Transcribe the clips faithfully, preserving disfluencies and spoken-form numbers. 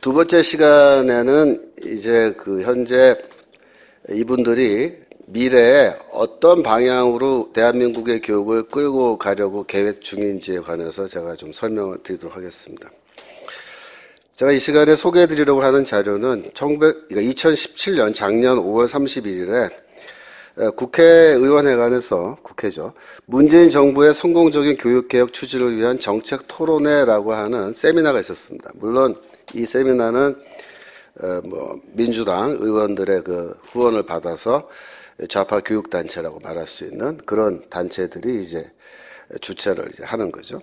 두 번째 시간에는 이제 그 현재 이분들이 미래에 어떤 방향으로 대한민국의 교육을 끌고 가려고 계획 중인지에 관해서 제가 좀 설명을 드리도록 하겠습니다. 제가 이 시간에 소개해 드리려고 하는 자료는 이천십칠 년 작년 오월 삼십일일에 국회의원회관에서, 국회죠, 문재인 정부의 성공적인 교육개혁 추진을 위한 정책 토론회라고 하는 세미나가 있었습니다. 물론 이 세미나는 뭐 민주당 의원들의 그 후원을 받아서 좌파 교육단체라고 말할 수 있는 그런 단체들이 이제 주최를 이제 하는 거죠.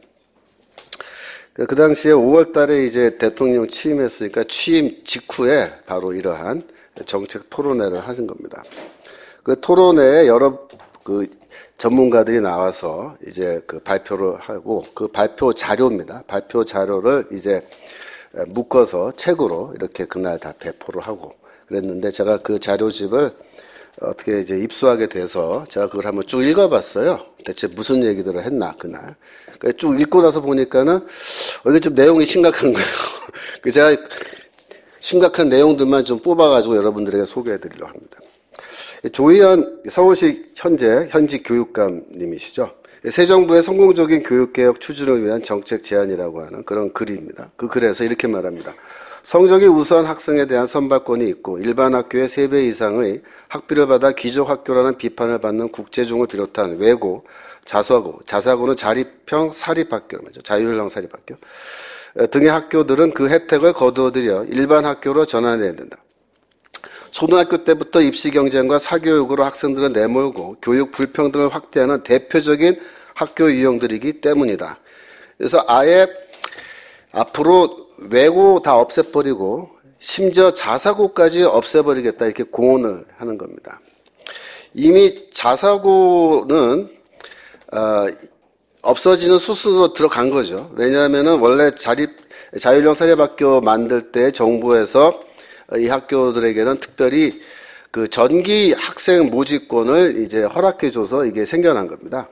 그 당시에 오월 달에 이제 대통령 취임했으니까 취임 직후에 바로 이러한 정책 토론회를 하신 겁니다. 그 토론회에 여러 그 전문가들이 나와서 이제 그 발표를 하고 그 발표 자료입니다. 발표 자료를 이제 묶어서 책으로 이렇게 그날 다 배포를 하고 그랬는데 제가 그 자료집을 어떻게 이제 입수하게 돼서 제가 그걸 한번 쭉 읽어봤어요. 대체 무슨 얘기들을 했나 그날. 쭉 읽고 나서 보니까는 어, 이게 좀 내용이 심각한 거예요. 그 제가 심각한 내용들만 좀 뽑아가지고 여러분들에게 소개해드리려고 합니다. 조희연 서울시 현재 현직 교육감님이시죠. 새 정부의 성공적인 교육개혁 추진을 위한 정책 제안이라고 하는 그런 글입니다. 그 글에서 이렇게 말합니다. 성적이 우수한 학생에 대한 선발권이 있고 일반 학교의 세 배 이상의 학비를 받아 기족학교라는 비판을 받는 국제중을 비롯한 외고, 자사고, 자사고는 자립형 사립학교, 자율형 사립학교 등의 학교들은 그 혜택을 거두어들여 일반 학교로 전환해야 된다. 초등학교 때부터 입시 경쟁과 사교육으로 학생들을 내몰고 교육 불평등을 확대하는 대표적인 학교 유형들이기 때문이다. 그래서 아예 앞으로 외고 다 없애버리고 심지어 자사고까지 없애버리겠다 이렇게 공언을 하는 겁니다. 이미 자사고는 어, 없어지는 수순으로 들어간 거죠. 왜냐하면은 원래 자립 자율형 사립학교 만들 때 정부에서 이 학교들에게는 특별히 그 전기 학생 모집권을 이제 허락해줘서 이게 생겨난 겁니다.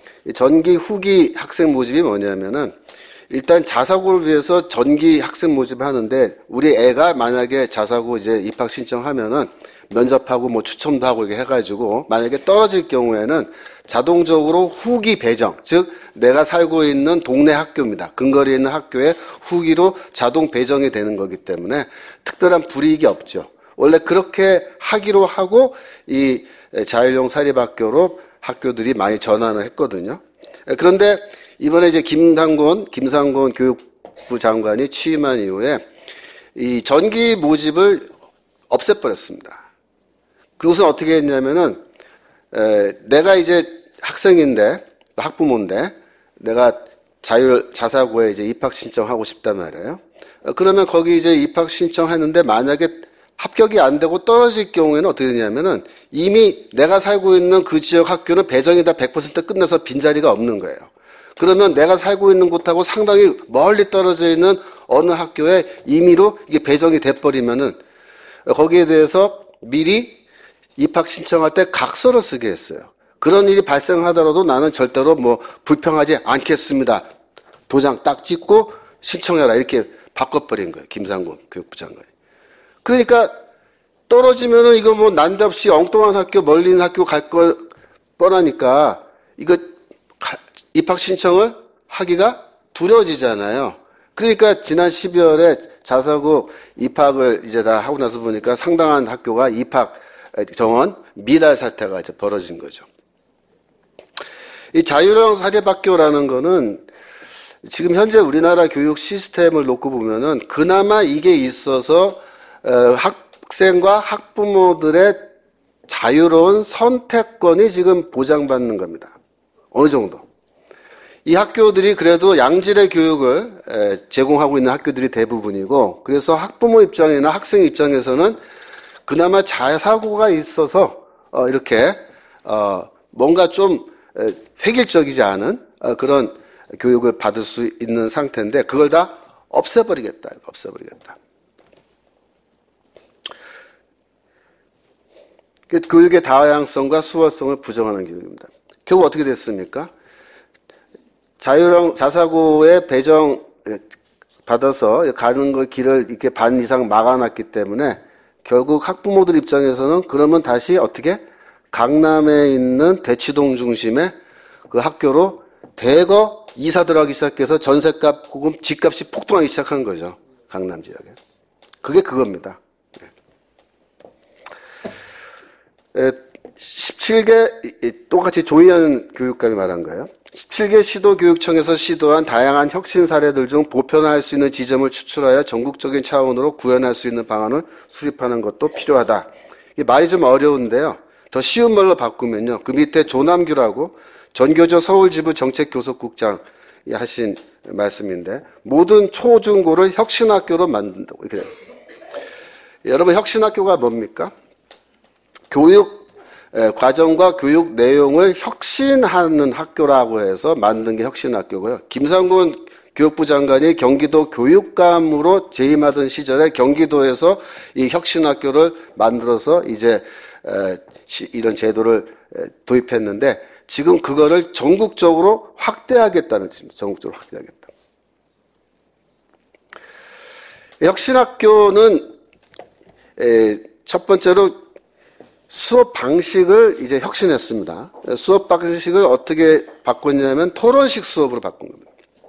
전기 후기 학생 모집이 뭐냐면은 일단 자사고를 위해서 전기 학생 모집을 하는데 우리 애가 만약에 자사고 이제 입학 신청하면은 면접하고 뭐 추첨도 하고 이렇게 해가지고 만약에 떨어질 경우에는 자동적으로 후기 배정, 즉 내가 살고 있는 동네 학교입니다. 근거리에 있는 학교에 후기로 자동 배정이 되는 거기 때문에 특별한 불이익이 없죠. 원래 그렇게 하기로 하고 이 자율형 사립학교로 학교들이 많이 전환을 했거든요. 그런데 이번에 이제 김상곤, 김상곤 교육부 장관이 취임한 이후에 이 전기 모집을 없애버렸습니다. 그리고서 어떻게 했냐면은, 에, 내가 이제 학생인데, 학부모인데, 내가 자율, 자사고에 이제 입학 신청하고 싶단 말이에요. 그러면 거기 이제 입학 신청했는데 만약에 합격이 안 되고 떨어질 경우에는 어떻게 되냐면은 이미 내가 살고 있는 그 지역 학교는 배정이 다 백 퍼센트 끝나서 빈자리가 없는 거예요. 그러면 내가 살고 있는 곳하고 상당히 멀리 떨어져 있는 어느 학교에 임의로 이게 배정이 돼버리면은 거기에 대해서 미리 입학 신청할 때 각서를 쓰게 했어요. 그런 일이 발생하더라도 나는 절대로 뭐 불평하지 않겠습니다. 도장 딱 찍고 신청해라 이렇게 바꿔버린 거예요. 김상곤 교육부 장관이. 그러니까 떨어지면은 이거 뭐 난데없이 엉뚱한 학교 멀리 있는 학교 갈 걸 뻔하니까 이거 입학 신청을 하기가 두려워지잖아요. 그러니까 지난 십이월에 자사고 입학을 이제 다 하고 나서 보니까 상당한 학교가 입학 정원 미달 사태가 이제 벌어진 거죠. 이 자율형 사립학교라는 거는 지금 현재 우리나라 교육 시스템을 놓고 보면은 그나마 이게 있어서 학생과 학부모들의 자유로운 선택권이 지금 보장받는 겁니다. 어느 정도. 이 학교들이 그래도 양질의 교육을 제공하고 있는 학교들이 대부분이고 그래서 학부모 입장이나 학생 입장에서는 그나마 자사고가 있어서 이렇게 뭔가 좀 획일적이지 않은 그런 교육을 받을 수 있는 상태인데 그걸 다 없애버리겠다. 없애버리겠다. 교육의 다양성과 수월성을 부정하는 교육입니다. 결국 어떻게 됐습니까? 자율형 자사고의 배정 받아서 가는 걸 길을 이렇게 반 이상 막아놨기 때문에 결국 학부모들 입장에서는 그러면 다시 어떻게 강남에 있는 대치동 중심의 그 학교로 대거 이사 들어가기 시작해서 전셋값 혹은 집값이 폭등하기 시작한 거죠. 강남 지역에. 그게 그겁니다. 십칠 개 똑같이 조희연 교육감이 말한 거예요. 십칠 개 시도교육청에서 시도한 다양한 혁신 사례들 중 보편화할 수 있는 지점을 추출하여 전국적인 차원으로 구현할 수 있는 방안을 수립하는 것도 필요하다. 이 말이 좀 어려운데요. 더 쉬운 말로 바꾸면요. 그 밑에 조남규라고 전교조 서울지부 정책교섭국장이 하신 말씀인데 모든 초중고를 혁신학교로 만든다고 이렇게 돼요. 여러분 혁신학교가 뭡니까? 교육 과정과 교육 내용을 혁신하는 학교라고 해서 만든 게 혁신학교고요. 김상곤 교육부 장관이 경기도 교육감으로 재임하던 시절에 경기도에서 이 혁신학교를 만들어서 이제 이런 제도를 도입했는데 지금 그거를 전국적으로 확대하겠다는 뜻입니다. 전국적으로 확대하겠다. 혁신학교는 첫 번째로 수업 방식을 이제 혁신했습니다. 수업 방식을 어떻게 바꿨냐면 토론식 수업으로 바꾼 겁니다.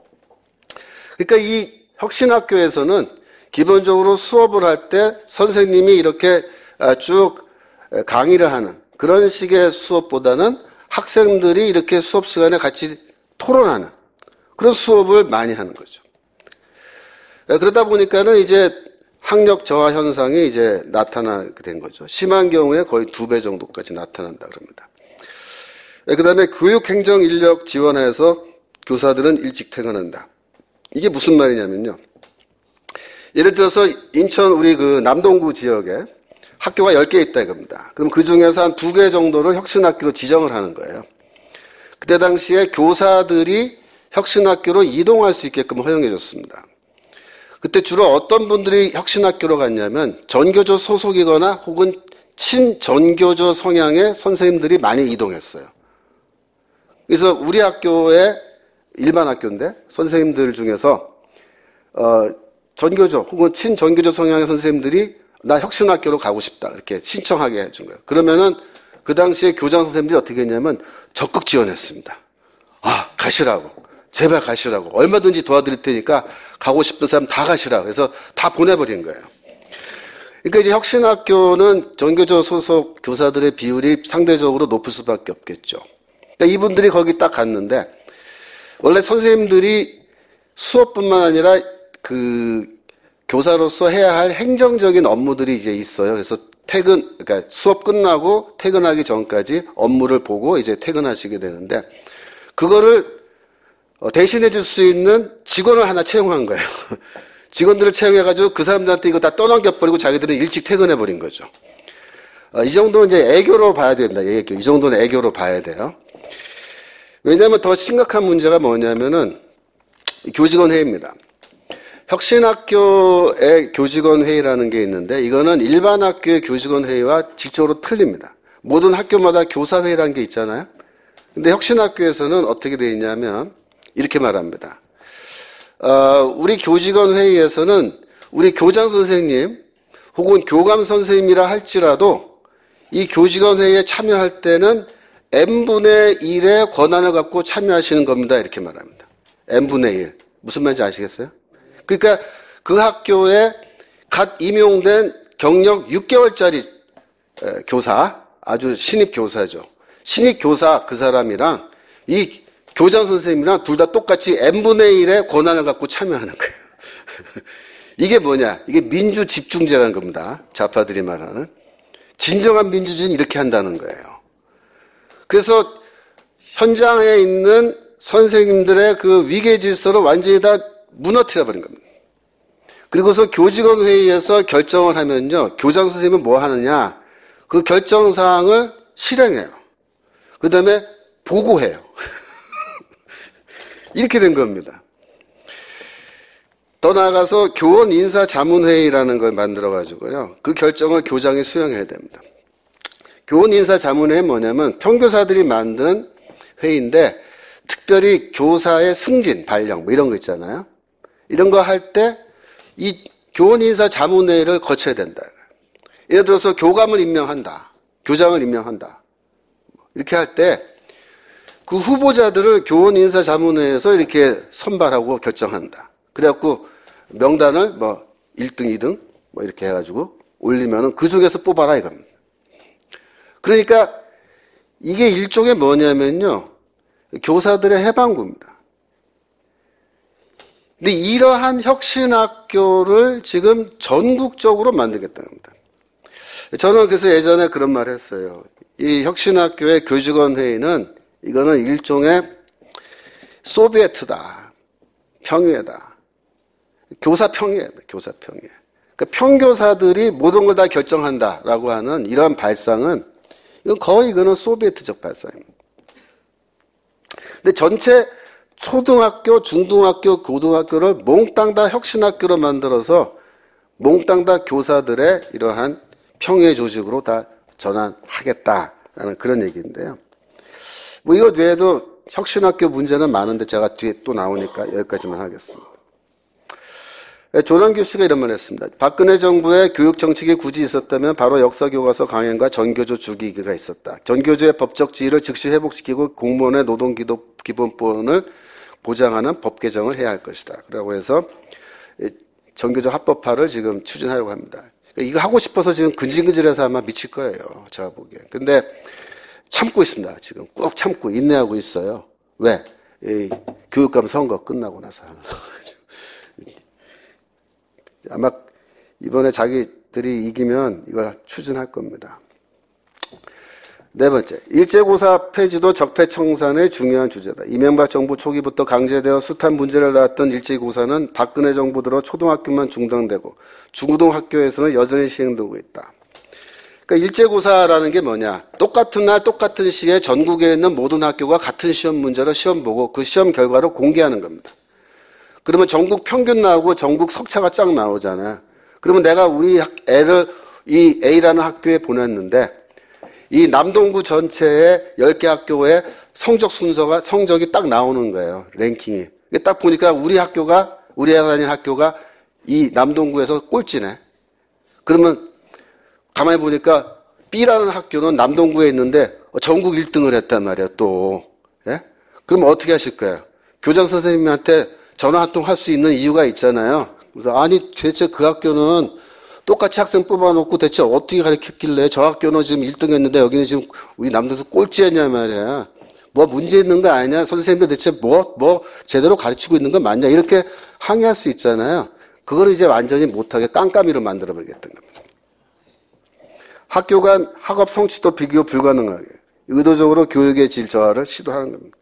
그러니까 이 혁신학교에서는 기본적으로 수업을 할 때 선생님이 이렇게 쭉 강의를 하는 그런 식의 수업보다는 학생들이 이렇게 수업 시간에 같이 토론하는 그런 수업을 많이 하는 거죠. 그러다 보니까는 이제 학력 저하 현상이 이제 나타나게 된 거죠. 심한 경우에 거의 두 배 정도까지 나타난다 그럽니다. 그 다음에 교육행정 인력 지원해서 교사들은 일찍 퇴근한다. 이게 무슨 말이냐면요. 예를 들어서 인천 우리 그 남동구 지역에 학교가 열 개 있다 이겁니다. 그럼 그 중에서 한 두 개 정도를 혁신학교로 지정을 하는 거예요. 그때 당시에 교사들이 혁신학교로 이동할 수 있게끔 허용해 줬습니다. 그때 주로 어떤 분들이 혁신학교로 갔냐면 전교조 소속이거나 혹은 친전교조 성향의 선생님들이 많이 이동했어요. 그래서 우리 학교의 일반 학교인데 선생님들 중에서 어, 전교조 혹은 친전교조 성향의 선생님들이 나 혁신학교로 가고 싶다 이렇게 신청하게 해준 거예요. 그러면은 그 당시에 교장 선생님들이 어떻게 했냐면 적극 지원했습니다. 아 가시라고. 제발 가시라고. 얼마든지 도와드릴 테니까 가고 싶은 사람 다 가시라고. 그래서 다 보내버린 거예요. 그러니까 이제 혁신학교는 전교조 소속 교사들의 비율이 상대적으로 높을 수밖에 없겠죠. 그러니까 이분들이 거기 딱 갔는데 원래 선생님들이 수업뿐만 아니라 그 교사로서 해야 할 행정적인 업무들이 이제 있어요. 그래서 퇴근, 그러니까 수업 끝나고 퇴근하기 전까지 업무를 보고 이제 퇴근하시게 되는데 그거를 대신해 줄 수 있는 직원을 하나 채용한 거예요. 직원들을 채용해가지고 그 사람들한테 이거 다 떠넘겨버리고 자기들은 일찍 퇴근해버린 거죠. 이 정도는 이제 애교로 봐야 됩니다. 애교. 이 정도는 애교로 봐야 돼요. 왜냐하면 더 심각한 문제가 뭐냐면은 교직원 회의입니다. 혁신학교의 교직원 회의라는 게 있는데 이거는 일반 학교의 교직원 회의와 질적으로 틀립니다. 모든 학교마다 교사 회의라는 게 있잖아요. 근데 혁신학교에서는 어떻게 되어 있냐면 이렇게 말합니다. 어, 우리 교직원 회의에서는 우리 교장 선생님 혹은 교감 선생님이라 할지라도 이 교직원 회의에 참여할 때는 n분의 일의 권한을 갖고 참여하시는 겁니다. 이렇게 말합니다. n분의 일. 무슨 말인지 아시겠어요? 그러니까 그 학교에 갓 임용된 경력 육 개월짜리 교사, 아주 신입 교사죠. 신입 교사 그 사람이랑 이 교장 선생님이랑 둘 다 똑같이 n분의 일의 권한을 갖고 참여하는 거예요. 이게 뭐냐? 이게 민주 집중제라는 겁니다. 좌파들이 말하는. 진정한 민주주의는 이렇게 한다는 거예요. 그래서 현장에 있는 선생님들의 그 위계 질서를 완전히 다 무너뜨려 버린 겁니다. 그리고서 교직원 회의에서 결정을 하면요. 교장 선생님은 뭐 하느냐? 그 결정 사항을 실행해요. 그 다음에 보고해요. 이렇게 된 겁니다. 더 나아가서 교원 인사 자문회의라는 걸 만들어가지고요. 그 결정을 교장이 수행해야 됩니다. 교원 인사 자문회의는 뭐냐면 평교사들이 만든 회의인데 특별히 교사의 승진, 발령 뭐 이런 거 있잖아요. 이런 거 할 때 이 교원인사 자문회의를 거쳐야 된다. 예를 들어서 교감을 임명한다. 교장을 임명한다. 이렇게 할 때 그 후보자들을 교원인사 자문회에서 이렇게 선발하고 결정한다. 그래갖고 명단을 뭐 일 등, 이 등 뭐 이렇게 해가지고 올리면은 그 중에서 뽑아라 이겁니다. 그러니까 이게 일종의 뭐냐면요. 교사들의 해방구입니다. 근데 이러한 혁신학교를 지금 전국적으로 만들겠다는 겁니다. 저는 그래서 예전에 그런 말 했어요. 이 혁신학교의 교직원 회의는 이거는 일종의 소비에트다. 평의회다. 교사 평의회다. 교사 평의회. 그러니까 평교사들이 모든 걸 다 결정한다라고 하는 이러한 발상은 이건 거의 이거는 소비에트적 발상입니다. 근데 전체 초등학교, 중등학교, 고등학교를 몽땅 다 혁신학교로 만들어서 몽땅 다 교사들의 이러한 평의회 조직으로 다 전환하겠다라는 그런 얘기인데요. 뭐 이것 외에도 혁신학교 문제는 많은데 제가 뒤에 또 나오니까 여기까지만 하겠습니다. 조남규 씨가 이런 말을 했습니다. 박근혜 정부의 교육 정책이 굳이 있었다면 바로 역사교과서 강행과 전교조 주기가 있었다. 전교조의 법적 지위를 즉시 회복시키고 공무원의 노동기본권을 보장하는 법 개정을 해야 할 것이다. 그라고 해서 전교조 합법화를 지금 추진하려고 합니다. 이거 하고 싶어서 지금 근질근질해서 아마 미칠 거예요. 제가 보기에. 근데 참고 있습니다. 지금 꾹 참고 인내하고 있어요. 왜? 이 교육감 선거 끝나고 나서. 아마 이번에 자기들이 이기면 이걸 추진할 겁니다. 네 번째, 일제고사 폐지도 적폐청산의 중요한 주제다. 이명박 정부 초기부터 강제되어 숱한 문제를 낳았던 일제고사는 박근혜 정부 들어 초등학교만 중단되고 중고등학교에서는 여전히 시행되고 있다. 그러니까 일제고사라는 게 뭐냐? 똑같은 날 똑같은 시에 전국에 있는 모든 학교가 같은 시험 문제로 시험 보고 그 시험 결과를 공개하는 겁니다. 그러면 전국 평균 나오고 전국 석차가 쫙 나오잖아요. 그러면 내가 우리 애를 이 A라는 학교에 보냈는데 이 남동구 전체의 열 개 학교의 성적 순서가, 성적이 딱 나오는 거예요. 랭킹이. 딱 보니까 우리 학교가, 우리 애가 다니는 학교가 이 남동구에서 꼴찌네. 그러면 가만히 보니까 B라는 학교는 남동구에 있는데 전국 일 등을 했단 말이에요, 또. 예? 그러면 어떻게 하실 거예요? 교장 선생님한테 전화 한 통 할 수 있는 이유가 있잖아요. 그래서 아니, 대체 그 학교는 똑같이 학생 뽑아놓고 대체 어떻게 가르쳤길래 저 학교는 지금 일 등 했는데 여기는 지금 우리 남동에서 꼴찌했냐 말이야. 뭐 문제 있는 거 아니냐? 선생님들 대체 뭐, 뭐 제대로 가르치고 있는 거 맞냐? 이렇게 항의할 수 있잖아요. 그걸 이제 완전히 못하게 깜깜이로 만들어버리겠다는 겁니다. 학교 간 학업 성취도 비교 불가능하게 의도적으로 교육의 질 저하를 시도하는 겁니다.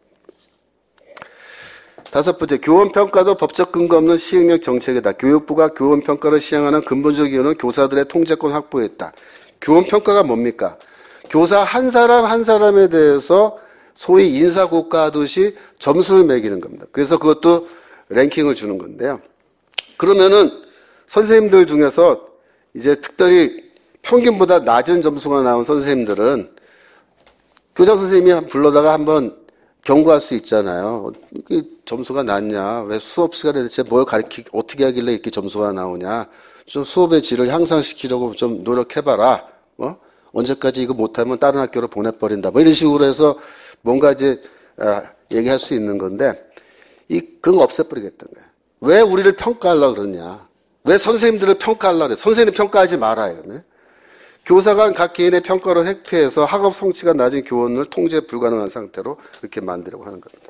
다섯 번째, 교원평가도 법적 근거 없는 시행령 정책이다. 교육부가 교원평가를 시행하는 근본적 이유는 교사들의 통제권 확보에 있다. 교원평가가 뭡니까? 교사 한 사람 한 사람에 대해서 소위 인사고과하듯이 점수를 매기는 겁니다. 그래서 그것도 랭킹을 주는 건데요. 그러면은 선생님들 중에서 이제 특별히 평균보다 낮은 점수가 나온 선생님들은 교장 선생님이 불러다가 한번 경고할 수 있잖아요. 이게 점수가 낮냐? 왜 수업 시간에 대체 뭘 가르치, 어떻게 하길래 이렇게 점수가 나오냐? 좀 수업의 질을 향상시키려고 좀 노력해봐라. 어? 언제까지 이거 못하면 다른 학교로 보내버린다. 뭐 이런 식으로 해서 뭔가 이제, 아, 얘기할 수 있는 건데, 이, 그런 거 없애버리겠다는 거예요. 왜 우리를 평가하려고 그러냐? 왜 선생님들을 평가하려고 그래? 선생님 평가하지 말아요. 네? 교사가 각 개인의 평가로 회피해서 학업 성취가 낮은 교원을 통제 불가능한 상태로 이렇게 만들려고 하는 겁니다.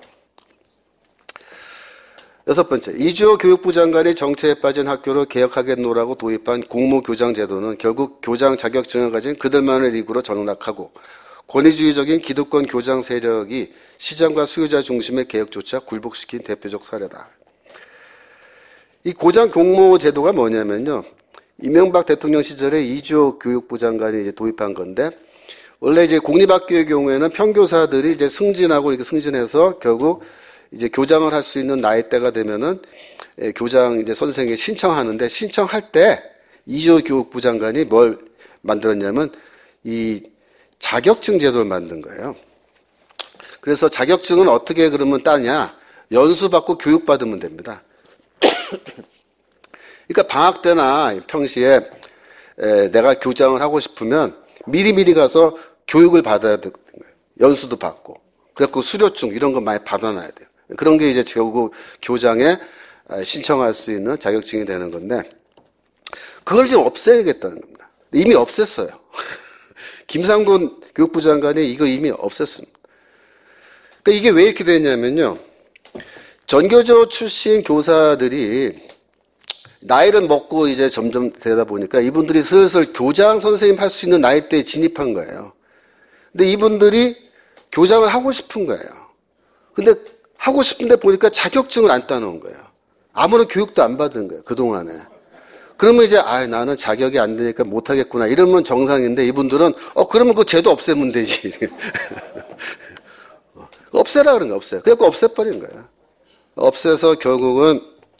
여섯 번째, 이주호 교육부 장관이 정체에 빠진 학교를 개혁하겠노라고 도입한 공무교장 제도는 결국 교장 자격증을 가진 그들만의 리그로 전락하고 권위주의적인 기득권 교장 세력이 시장과 수요자 중심의 개혁조차 굴복시킨 대표적 사례다. 이 고장 공모 제도가 뭐냐면요. 이명박 대통령 시절에 이주호 교육부 장관이 이제 도입한 건데, 원래 이제 공립학교의 경우에는 평교사들이 이제 승진하고 이렇게 승진해서 결국 이제 교장을 할 수 있는 나이대가 되면은 예, 교장 이제 선생이 신청하는데, 신청할 때 이주호 교육부 장관이 뭘 만들었냐면 이 자격증 제도를 만든 거예요. 그래서 자격증은 어떻게 그러면 따냐? 연수받고 교육받으면 됩니다. 그러니까 방학 때나 평시에 에, 내가 교장을 하고 싶으면 미리미리 가서 교육을 받아야 되는 거예요. 연수도 받고. 그래갖고 수료증 이런 거 많이 받아놔야 돼요. 그런 게 이제 결국 교장에 신청할 수 있는 자격증이 되는 건데, 그걸 지금 없애야겠다는 겁니다. 이미 없앴어요. 김상곤 교육부 장관이 이거 이미 없앴습니다. 그러니까 이게 왜 이렇게 됐냐면요. 전교조 출신 교사들이 나이를 먹고 이제 점점 되다 보니까 이분들이 슬슬 교장 선생님 할 수 있는 나이대에 진입한 거예요. 근데 이분들이 교장을 하고 싶은 거예요. 근데 하고 싶은데 보니까 자격증을 안 따놓은 거예요. 아무런 교육도 안 받은 거예요, 그동안에. 그러면 이제, 아, 나는 자격이 안 되니까 못하겠구나. 이러면 정상인데 이분들은, 어, 그러면 그 제도 없애면 되지. 없애라 그런 거야, 없애. 그래갖고 없애버린 거예요. 없애서 결국은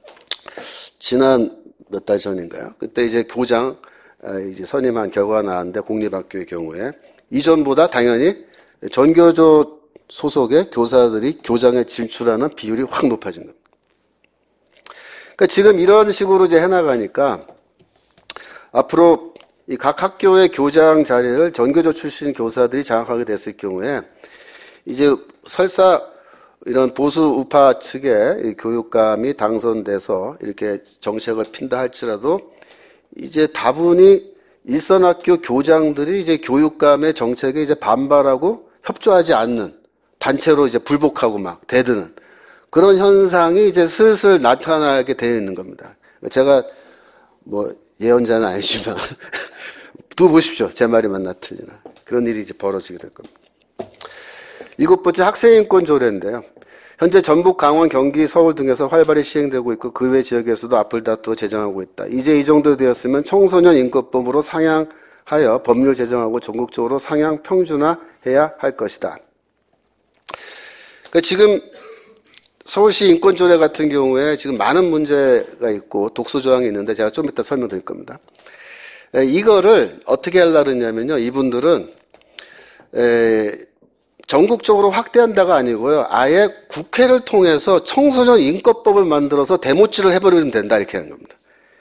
지난 몇 달 전인가요? 그때 이제 교장, 이제 선임한 결과가 나왔는데 공립학교의 경우에 이전보다 당연히 전교조 소속의 교사들이 교장에 진출하는 비율이 확 높아진 겁니다. 그러니까 지금 이런 식으로 이제 해나가니까 앞으로 이 각 학교의 교장 자리를 전교조 출신 교사들이 장악하게 됐을 경우에 이제 설사 이런 보수 우파 측의 교육감이 당선돼서 이렇게 정책을 핀다 할지라도 이제 다분히 일선학교 교장들이 이제 교육감의 정책에 이제 반발하고 협조하지 않는 단체로 이제 불복하고 막 대드는 그런 현상이 이제 슬슬 나타나게 되어 있는 겁니다. 제가 뭐 예언자는 아니지만 두고 보십시오. 제 말이 맞나 틀리나. 그런 일이 이제 벌어지게 될 겁니다. 일곱 번째 학생인권 조례인데요. 현재 전북, 강원, 경기, 서울 등에서 활발히 시행되고 있고 그 외 지역에서도 앞을 다투어 제정하고 있다. 이제 이 정도 되었으면 청소년 인권법으로 상향하여 법률 제정하고 전국적으로 상향 평준화해야 할 것이다. 그러니까 지금 서울시 인권조례 같은 경우에 지금 많은 문제가 있고 독소 조항이 있는데 제가 좀 이따 설명드릴 겁니다. 이거를 어떻게 하려고 했냐면요. 이분들은 에, 전국적으로 확대한다가 아니고요. 아예 국회를 통해서 청소년 인권법을 만들어서 데모치를 해버리면 된다 이렇게 하는 겁니다.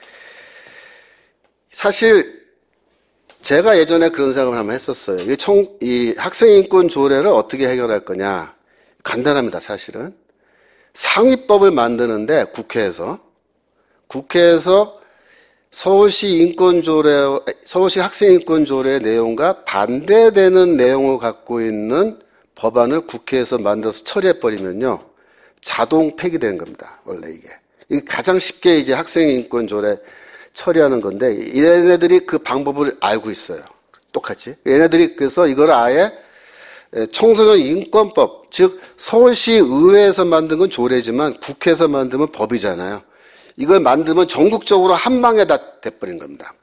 사실 제가 예전에 그런 생각을 한번 했었어요. 이, 청, 이 학생인권 조례를 어떻게 해결할 거냐. 간단합니다. 사실은. 상위법을 만드는데 국회에서 국회에서 서울시 인권조례, 서울시 학생인권조례 내용과 반대되는 내용을 갖고 있는 법안을 국회에서 만들어서 처리해버리면요. 자동 폐기되는 겁니다. 원래 이게. 이게 가장 쉽게 이제 학생인권조례 처리하는 건데, 얘네들이 그 방법을 알고 있어요. 똑같이. 얘네들이 그래서 이걸 아예 청소년 인권법, 즉 서울시 의회에서 만든 건 조례지만 국회에서 만들면 법이잖아요. 이걸 만들면 전국적으로 한 방에 다 돼버린 겁니다.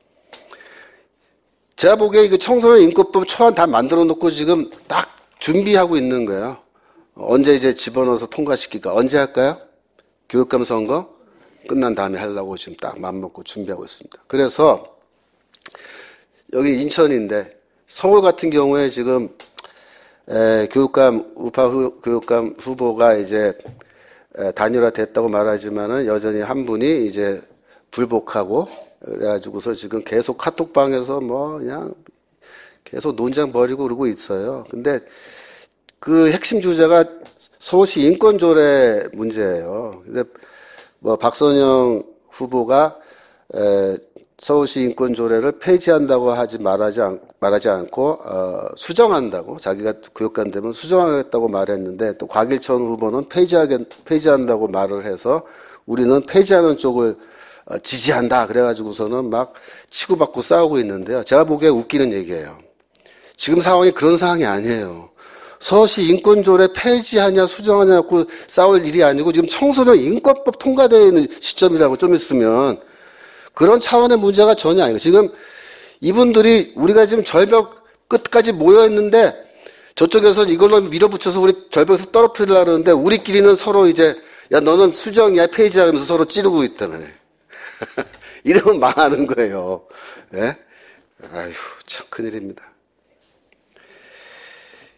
제가 보기에 이거 청소년 인권법 초안 다 만들어 놓고 지금 딱 준비하고 있는 거예요. 언제 이제 집어넣어서 통과시킬까? 언제 할까요? 교육감 선거 끝난 다음에 하려고 지금 딱 맘먹고 준비하고 있습니다. 그래서 여기 인천인데 서울 같은 경우에 지금 에, 교육감, 우파 후, 교육감 후보가 이제 에, 단일화됐다고 말하지만은 여전히 한 분이 이제 불복하고 그래가지고서 지금 계속 카톡방에서 뭐 그냥 계속 논쟁 벌이고 그러고 있어요. 근데 그 핵심 주제가 서울시 인권조례 문제예요. 근데 뭐 박선영 후보가 에, 서울시 인권조례를 폐지한다고 하지 말하지, 않, 말하지 않고 어, 수정한다고 자기가 교육감 되면 수정하겠다고 말했는데 또 곽일천 후보는 폐지하겠, 폐지한다고 말을 해서 우리는 폐지하는 쪽을 어, 지지한다 그래가지고서는 막 치고받고 싸우고 있는데요. 제가 보기에 웃기는 얘기예요. 지금 상황이 그런 상황이 아니에요. 서울시 인권조례 폐지하냐 수정하냐 갖고 싸울 일이 아니고 지금 청소년 인권법 통과되어 있는 시점이라고 좀 있으면 그런 차원의 문제가 전혀 아니고 지금 이분들이 우리가 지금 절벽 끝까지 모여 있는데 저쪽에서 이걸로 밀어붙여서 우리 절벽에서 떨어뜨리려고 그러는데 우리끼리는 서로 이제 야 너는 수정이야 폐지야 하면서 서로 찌르고 있다며. 이러면 망하는 거예요. 네? 아휴 참 큰일입니다.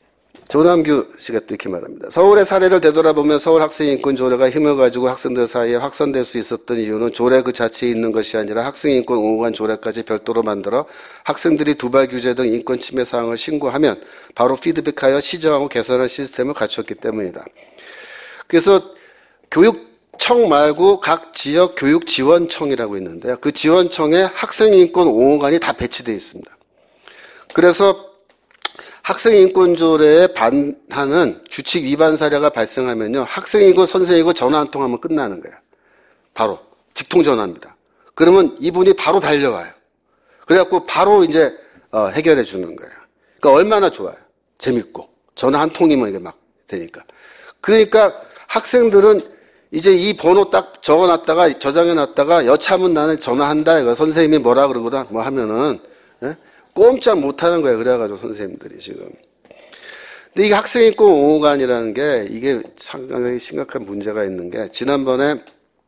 조남규 씨가 또 이렇게 말합니다. 서울의 사례를 되돌아보면 서울 학생인권조례가 힘을 가지고 학생들 사이에 확산될 수 있었던 이유는 조례 그 자체에 있는 것이 아니라 학생인권 옹호관 조례까지 별도로 만들어 학생들이 두발 규제 등 인권 침해 사항을 신고하면 바로 피드백하여 시정하고 개선하는 시스템을 갖췄기 때문이다. 그래서 교육청 말고 각 지역 교육지원청이라고 있는데요. 그 지원청에 학생인권 옹호관이 다 배치되어 있습니다. 그래서 학생인권조례에 반하는 규칙 위반 사례가 발생하면요, 학생이고 선생이고 전화 한 통 하면 끝나는 거예요. 바로 직통 전화입니다. 그러면 이분이 바로 달려와요. 그래갖고 바로 이제 어, 해결해 주는 거예요. 그러니까 얼마나 좋아요. 재밌고 전화 한 통이면 이게 막 되니까. 그러니까 학생들은 이제 이 번호 딱 적어놨다가 저장해놨다가 여차하면 나는 전화한다. 이거 선생님이 뭐라 그러거든 뭐 하면은. 예? 꼼짝 못하는 거예요. 그래가지고 선생님들이 지금. 근데 이게 학생인권 옹호관이라는 게 이게 상당히 심각한 문제가 있는 게 지난번에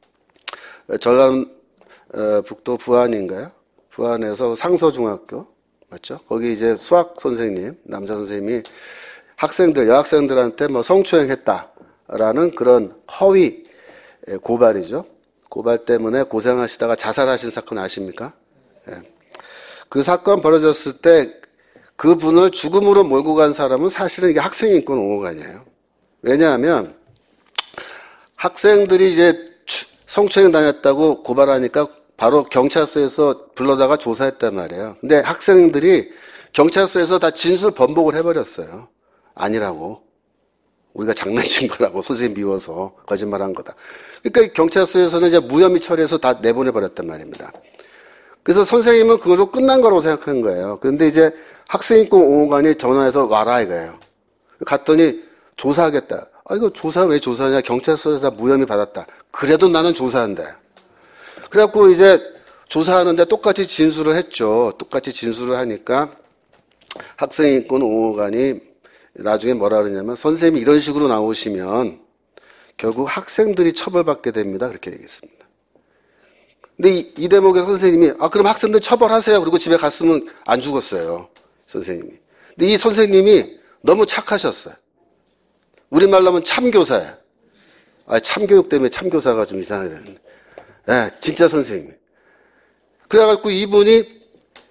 전라북도 부안인가요? 부안에서 상서중학교 맞죠? 거기 이제 수학 선생님, 남자 선생님이 학생들, 여학생들한테 뭐 성추행했다라는 그런 허위 고발이죠. 고발 때문에 고생하시다가 자살하신 사건 아십니까? 예. 그 사건 벌어졌을 때 그분을 죽음으로 몰고 간 사람은 사실은 이게 학생인권 옹호관이에요. 왜냐하면 학생들이 이제 성추행 당했다고 고발하니까 바로 경찰서에서 불러다가 조사했단 말이에요. 근데 학생들이 경찰서에서 다 진술 번복을 해버렸어요. 아니라고. 우리가 장난친 거라고 선생님 미워서 거짓말한 거다. 그러니까 경찰서에서는 이제 무혐의 처리해서 다 내보내버렸단 말입니다. 그래서 선생님은 그걸로 끝난 거라고 생각한 거예요. 그런데 이제 학생인권 옹호관이 전화해서 와라 이거예요. 갔더니 조사하겠다. 아, 이거 조사 왜 조사하냐? 경찰서에서 무혐의 받았다. 그래도 나는 조사한대. 그래갖고 이제 조사하는데 똑같이 진술을 했죠. 똑같이 진술을 하니까 학생인권 옹호관이 나중에 뭐라 그러냐면 선생님이 이런 식으로 나오시면 결국 학생들이 처벌받게 됩니다. 그렇게 얘기했습니다. 근데 이, 이 대목에 선생님이 아 그럼 학생들 처벌하세요. 그리고 집에 갔으면 안 죽었어요. 선생님이. 근데 이 선생님이 너무 착하셨어요. 우리말로 하면 참교사예요. 아, 참교육 때문에 참교사가 좀 이상하네. 네, 진짜 선생님. 그래갖고 이분이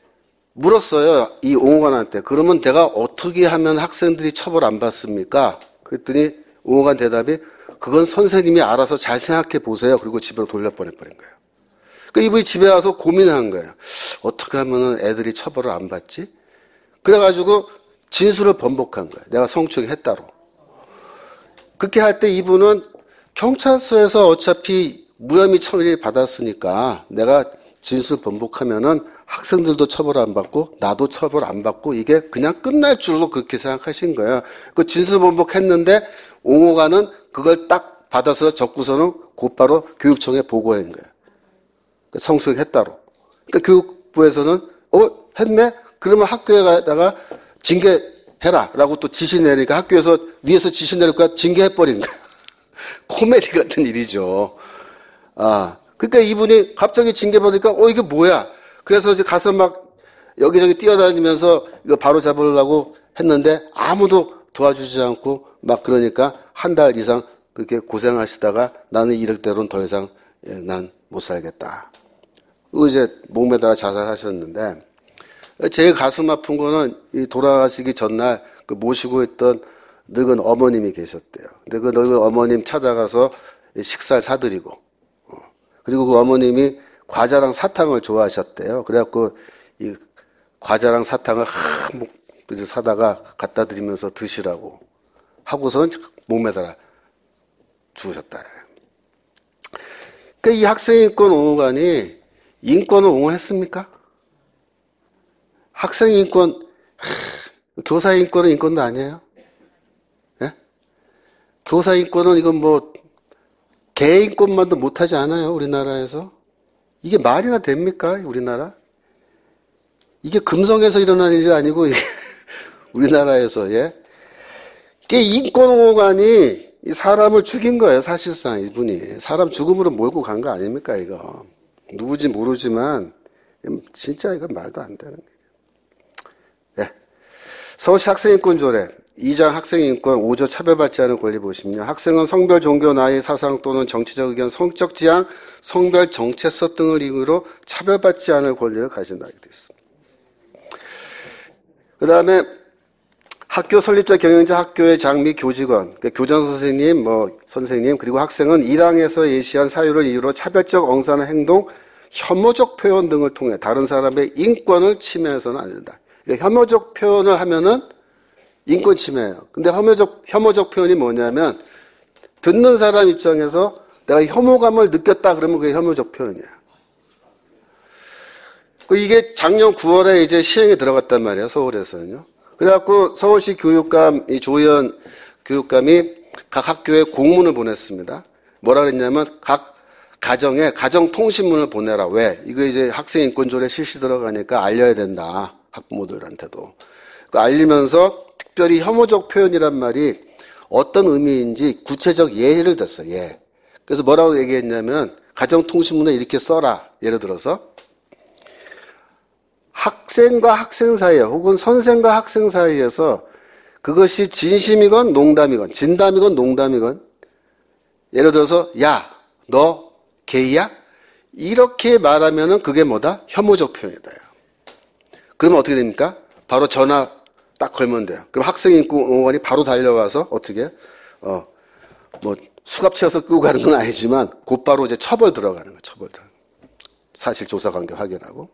물었어요. 이 옹호관한테. 그러면 내가 어떻게 하면 학생들이 처벌 안 받습니까? 그랬더니 옹호관 대답이 그건 선생님이 알아서 잘 생각해 보세요. 그리고 집으로 돌려보내버린 거예요. 그러니까 이분이 집에 와서 고민한 거예요. 어떻게 하면 애들이 처벌을 안 받지? 그래가지고 진술을 번복한 거예요. 내가 성추행했다로. 그렇게 할 때 이분은 경찰서에서 어차피 무혐의 처리 받았으니까 내가 진술 번복하면은 학생들도 처벌 안 받고 나도 처벌 안 받고 이게 그냥 끝날 줄로 그렇게 생각하신 거예요. 그 진술 번복했는데 옹호관은 그걸 딱 받아서 적고서는 곧바로 교육청에 보고한 거예요. 성추행했다로. 그러니까 교육부에서는 어 했네? 그러면 학교에 가다가 징계해라 라고 또 지시 내리니까 학교에서 위에서 지시 내리니까 징계해버린 거예요. 코미디 같은 일이죠. 아, 그러니까 이분이 갑자기 징계받으니까 어 이게 뭐야? 그래서 이제 가서 막 여기저기 뛰어다니면서 이거 바로 잡으려고 했는데 아무도 도와주지 않고 막 그러니까 한 달 이상 그렇게 고생하시다가 나는 이럴 대로는 더 이상 난 못 살겠다. 그리고 이제 목매달아 자살하셨는데 제일 가슴 아픈 거는 이 돌아가시기 전날 그 모시고 있던 늙은 어머님이 계셨대요. 근데 그 늙은 어머님 찾아가서 식사를 사드리고 그리고 그 어머님이 과자랑 사탕을 좋아하셨대요. 그래갖고 이 과자랑 사탕을 한 목 사다가 갖다 드리면서 드시라고 하고선 목매달아 죽으셨다. 그러니까 이 학생인권 옹호관이 인권을 옹호했습니까? 학생인권, 교사인권은 인권도 아니에요? 예? 교사인권은 이건 뭐 개인권만도 못하지 않아요, 우리나라에서? 이게 말이나 됩니까, 우리나라? 이게 금성에서 일어난 일이 아니고, 우리나라에서, 예? 이게 인권옹호관이 사람을 죽인 거예요, 사실상 이분이. 사람 죽음으로 몰고 간 거 아닙니까, 이거? 누구지 모르지만, 진짜 이건 말도 안 되는 거예요. 예. 서울시 학생인권조례. 이 장 학생인권 오 조 차별받지 않을 권리 보시면요. 학생은 성별, 종교, 나이, 사상 또는 정치적 의견, 성적 지향, 성별 정체성 등을 이유로 차별받지 않을 권리를 가진다고 되어 있습니다. 그 다음에 학교 설립자, 경영자, 학교의 장 및 교직원, 그러니까 교장 선생님, 뭐 선생님, 그리고 학생은 일 항에서 예시한 사유를 이유로 차별적 엉사나 행동, 혐오적 표현 등을 통해 다른 사람의 인권을 침해해서는 안 된다. 그러니까 혐오적 표현을 하면은 인권 침해예요. 근데 혐오적, 혐오적 표현이 뭐냐면 듣는 사람 입장에서 내가 혐오감을 느꼈다 그러면 그게 혐오적 표현이야. 이게 작년 구월에 이제 시행에 들어갔단 말이에요. 서울에서는요. 그래갖고 서울시 교육감, 이 조희연 교육감이 각 학교에 공문을 보냈습니다. 뭐라 그랬냐면 각 가정에 가정통신문을 보내라. 왜? 이거 이제 학생인권조례 실시 들어가니까 알려야 된다. 학부모들한테도. 그 알리면서 특별히 혐오적 표현이란 말이 어떤 의미인지 구체적 예를 들었어요. 예. 그래서 뭐라고 얘기했냐면 가정통신문에 이렇게 써라. 예를 들어서 학생과 학생 사이에 혹은 선생과 학생 사이에서 그것이 진심이건 농담이건 진담이건 농담이건 예를 들어서 야, 너 게이야? 이렇게 말하면은 그게 뭐다? 혐오적 표현이다. 그러면 어떻게 됩니까? 바로 전화 딱 걸면 돼요. 그럼 학생인권원이 바로 달려와서 어떻게 어 뭐 수갑 채워서 끄고 가는 건 아니지만 곧바로 이제 처벌 들어가는 거예요. 처벌 들어. 사실 조사 관계 확인하고.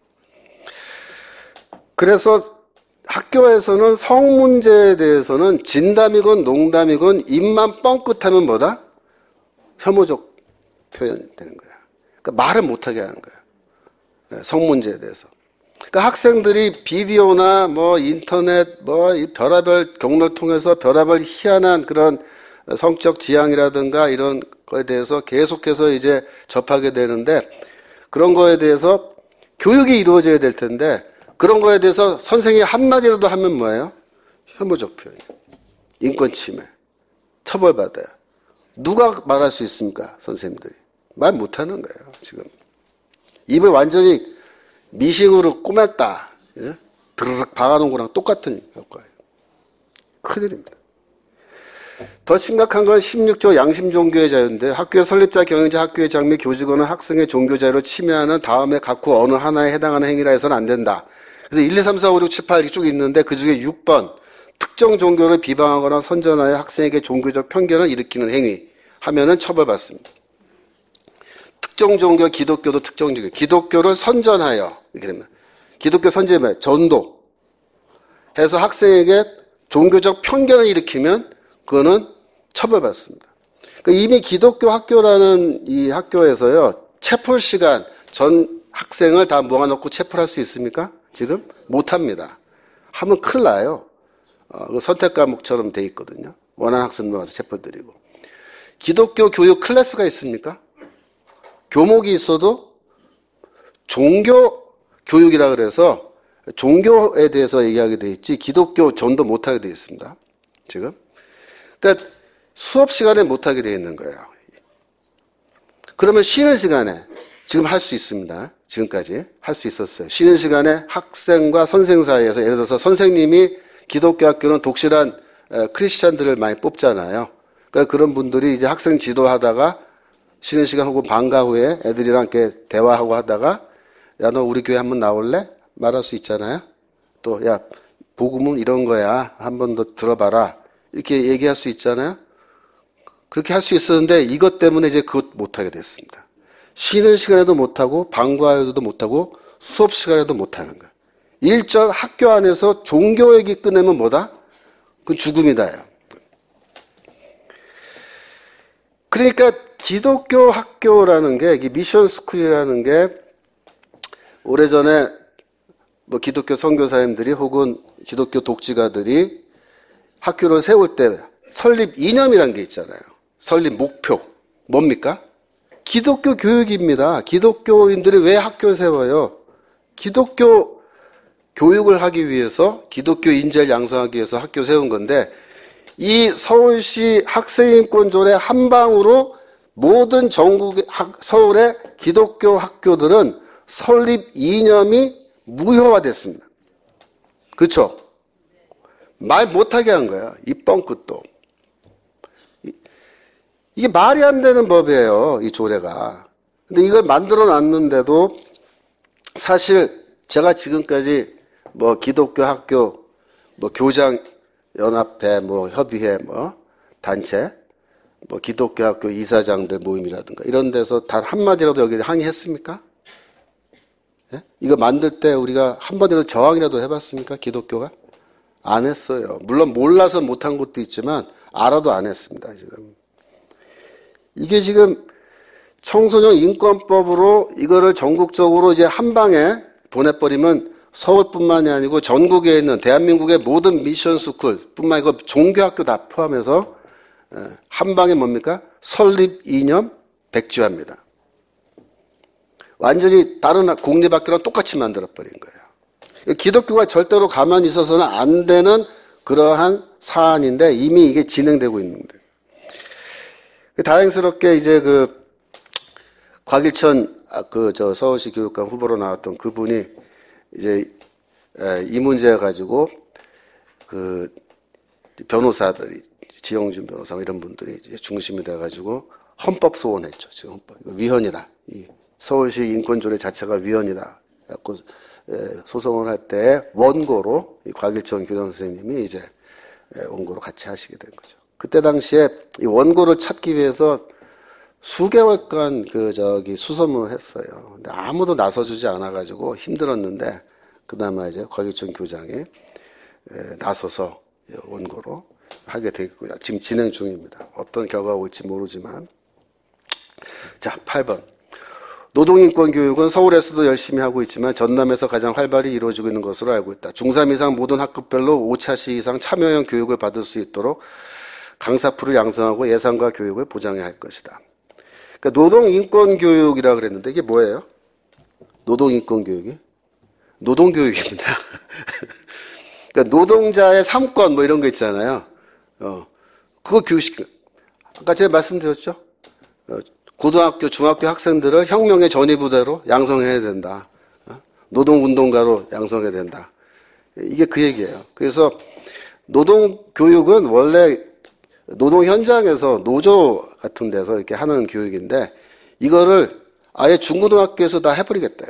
그래서 학교에서는 성 문제에 대해서는 진담이건 농담이건 입만 뻥끗하면 뭐다? 혐오적 표현이 되는 거야. 그러니까 말을 못하게 하는 거야. 성 문제에 대해서. 그러니까 학생들이 비디오나 뭐 인터넷 뭐 별의별 경로를 통해서 별의별 희한한 그런 성적 지향이라든가 이런 거에 대해서 계속해서 이제 접하게 되는데 그런 거에 대해서 교육이 이루어져야 될 텐데 그런 거에 대해서 선생이 한마디라도 하면 뭐예요? 혐오적 표현, 인권 침해, 처벌받아요. 누가 말할 수 있습니까? 선생님들이. 말 못하는 거예요, 지금. 입을 완전히 미싱으로 꼬맸다. 예? 드르륵 박아놓은 거랑 똑같은 효과예요. 큰일입니다. 더 심각한 건 십육 조 양심 종교의 자유인데 학교의 설립자, 경영자, 학교의 장 및 교직원은 학생의 종교 자유를 침해하는 다음에 각후 어느 하나에 해당하는 행위라 해서는 안 된다. 그래서 일, 이, 삼, 사, 오, 육, 칠, 팔 쭉 있는데 그 중에 육 번 특정 종교를 비방하거나 선전하여 학생에게 종교적 편견을 일으키는 행위 하면은 처벌받습니다. 특정 종교, 기독교도 특정 종교, 기독교를 선전하여 이렇게 됩니다. 기독교 선전이 뭐예요? 전도 해서 학생에게 종교적 편견을 일으키면 그거는 처벌받습니다. 그러니까 이미 기독교 학교라는 이 학교에서요 체풀 시간 전 학생을 다 모아놓고 체풀할 수 있습니까? 지금 못합니다. 하면 큰일 나요. 어, 선택 과목처럼 돼 있거든요. 원하는 학생 모아서 체풀 드리고. 기독교 교육 클래스가 있습니까? 교목이 있어도 종교 교육이라 그래서 종교에 대해서 얘기하게 돼 있지 기독교 전도 못하게 돼 있습니다. 지금. 그러니까 수업 시간에 못하게 돼 있는 거예요. 그러면 쉬는 시간에 지금 할 수 있습니다. 지금까지 할 수 있었어요. 쉬는 시간에 학생과 선생 사이에서 예를 들어서 선생님이 기독교 학교는 독실한 크리스찬들을 많이 뽑잖아요. 그러니까 그런 분들이 이제 학생 지도하다가 쉬는 시간 혹은 방과 후에 애들이랑 이렇게 대화하고 하다가 야, 너 우리 교회 한번 나올래? 말할 수 있잖아요. 또 야, 복음은 이런 거야. 한 번 더 들어봐라. 이렇게 얘기할 수 있잖아요. 그렇게 할 수 있었는데 이것 때문에 이제 그것 못하게 됐습니다. 쉬는 시간에도 못하고 방과후에도 못하고 수업 시간에도 못하는 거예요. 일절 학교 안에서 종교 얘기 꺼내면 뭐다? 그건 죽음이다요. 그러니까 기독교 학교라는 게 미션 스쿨이라는 게 오래전에 뭐 기독교 선교사님들이 혹은 기독교 독지가들이 학교를 세울 때 설립 이념이라는 게 있잖아요. 설립 목표. 뭡니까? 기독교 교육입니다. 기독교인들이 왜 학교를 세워요? 기독교 교육을 하기 위해서 기독교 인재를 양성하기 위해서 학교 세운 건데 이 서울시 학생인권조례 한 방으로 모든 전국 서울의 기독교 학교들은 설립 이념이 무효화됐습니다. 그렇죠? 말 못하게 한 거야. 이 뻥끗도. 이게 말이 안 되는 법이에요. 이 조례가. 근데 이걸 만들어 놨는데도 사실 제가 지금까지 뭐 기독교 학교, 뭐 교장 연합회, 뭐 협의회, 뭐 단체, 뭐 기독교 학교 이사장들 모임이라든가 이런 데서 단 한마디라도 여기 항의했습니까? 예? 이거 만들 때 우리가 한 번이라도 저항이라도 해봤습니까? 기독교가? 안 했어요. 물론 몰라서 못한 것도 있지만 알아도 안 했습니다. 지금 이게 지금 청소년 인권법으로 이거를 전국적으로 이제 한 방에 보내버리면 서울뿐만이 아니고 전국에 있는 대한민국의 모든 미션 스쿨뿐만 아니고 종교학교 다 포함해서 한 방에 뭡니까? 설립 이념 백지화입니다. 완전히 다른 공립학교랑 똑같이 만들어버린 거예요. 기독교가 절대로 가만히 있어서는 안 되는 그러한 사안인데 이미 이게 진행되고 있는데. 다행스럽게 이제 그 곽일천 그 저 서울시 교육감 후보로 나왔던 그분이 이제 이 문제 가지고 그 변호사들이 지영준 변호사 이런 분들이 이제 중심이 돼가지고 헌법 소원했죠. 지금 헌법 위헌이다. 이 서울시 인권조례 자체가 위헌이다. 갖고 소송을 할 때 원고로 이 곽일천 교장 선생님이 이제 원고로 같이 하시게 된 거죠. 그때 당시에 이 원고를 찾기 위해서 수개월간 그 저기 수소문을 했어요. 근데 아무도 나서주지 않아가지고 힘들었는데 그나마 이제 곽일천 교장이 나서서 원고로 하게 되겠고요. 지금 진행 중입니다. 어떤 결과가 올지 모르지만. 자, 팔 번. 노동인권 교육은 서울에서도 열심히 하고 있지만 전남에서 가장 활발히 이루어지고 있는 것으로 알고 있다. 중삼 이상 모든 학급별로 오 차시 이상 참여형 교육을 받을 수 있도록 강사풀을 양성하고 예산과 교육을 보장해야 할 것이다. 그러니까 노동인권교육이라고 그랬는데 이게 뭐예요? 노동인권교육이? 노동교육입니다. 그러니까 노동자의 삼권 뭐 이런 거 있잖아요. 어, 그거 교육시켜. 아까 제가 말씀드렸죠? 어, 고등학교, 중학교 학생들을 혁명의 전위부대로 양성해야 된다. 어? 노동운동가로 양성해야 된다. 이게 그 얘기예요. 그래서 노동교육은 원래 노동 현장에서 노조 같은 데서 이렇게 하는 교육인데 이거를 아예 중고등학교에서 다 해버리겠다.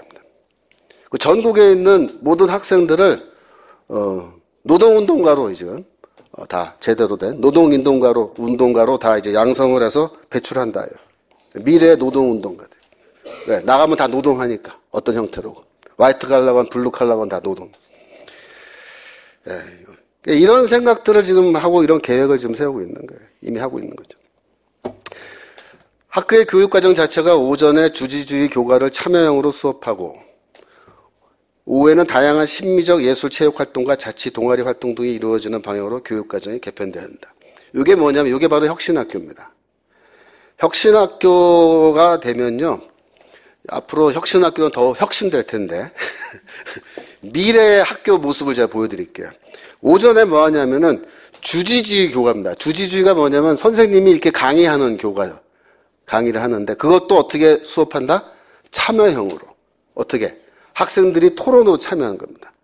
전국에 있는 모든 학생들을 어, 노동운동가로 지금 어, 다 제대로 된 노동운동가로 운동가로 다 이제 양성을 해서 배출한다. 미래의 노동운동가들. 네, 나가면 다 노동하니까 어떤 형태로 화이트 칼라건 블루 칼라건 다 노동. 네, 이런 생각들을 지금 하고 이런 계획을 지금 세우고 있는 거예요. 이미 하고 있는 거죠. 학교의 교육과정 자체가 오전에 주지주의 교과를 참여형으로 수업하고 오후에는 다양한 심미적 예술 체육 활동과 자치 동아리 활동 등이 이루어지는 방향으로 교육과정이 개편돼야 한다. 이게 뭐냐면 이게 바로 혁신학교입니다. 혁신학교가 되면요. 앞으로 혁신학교는 더 혁신될 텐데 미래의 학교 모습을 제가 보여드릴게요. 오전에 뭐 하냐면은 주지주의 교과입니다. 주지주의가 뭐냐면 선생님이 이렇게 강의하는 교과요. 강의를 하는데 그것도 어떻게 수업한다? 참여형으로. 어떻게? 학생들이 토론으로 참여하는 겁니다.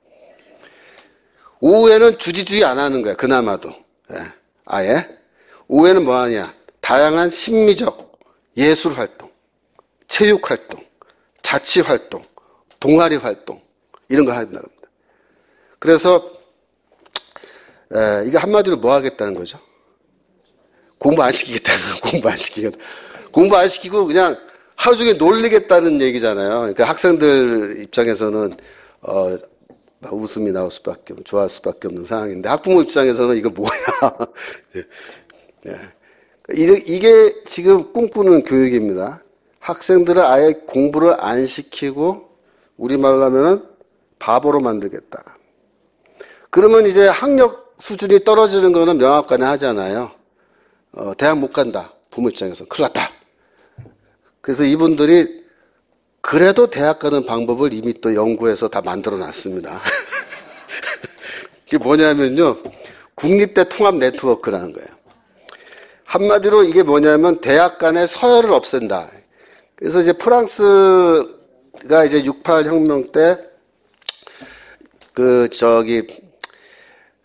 오후에는 주지주의 안 하는 거야. 그나마도. 예, 아예. 오후에는 뭐 하냐? 다양한 심미적 예술 활동, 체육 활동, 자치 활동, 동아리 활동 이런 거 한다는 겁니다. 그래서 에, 이게 한마디로 뭐 하겠다는 거죠? 공부 안 시키겠다는 거예요. 공부 안 시키겠다. 공부 안 시키고 그냥 하루 종일 놀리겠다는 얘기잖아요. 그러니까 학생들 입장에서는 어, 웃음이 나올 수밖에 없는, 좋아할 수밖에 없는 상황인데 학부모 입장에서는 이거 뭐야? 예. 예. 이게 지금 꿈꾸는 교육입니다. 학생들을 아예 공부를 안 시키고 우리말로 하면은 바보로 만들겠다. 그러면 이제 학력 수준이 떨어지는 거는 명확하게 하잖아요. 어, 대학 못 간다. 부모 입장에서 큰일 났다. 그래서 이분들이 그래도 대학 가는 방법을 이미 또 연구해서 다 만들어 놨습니다. 이게 뭐냐면요. 국립대 통합 네트워크라는 거예요. 한마디로 이게 뭐냐면 대학 간의 서열을 없앤다. 그래서 이제 프랑스가 이제 육팔 혁명 때 그 저기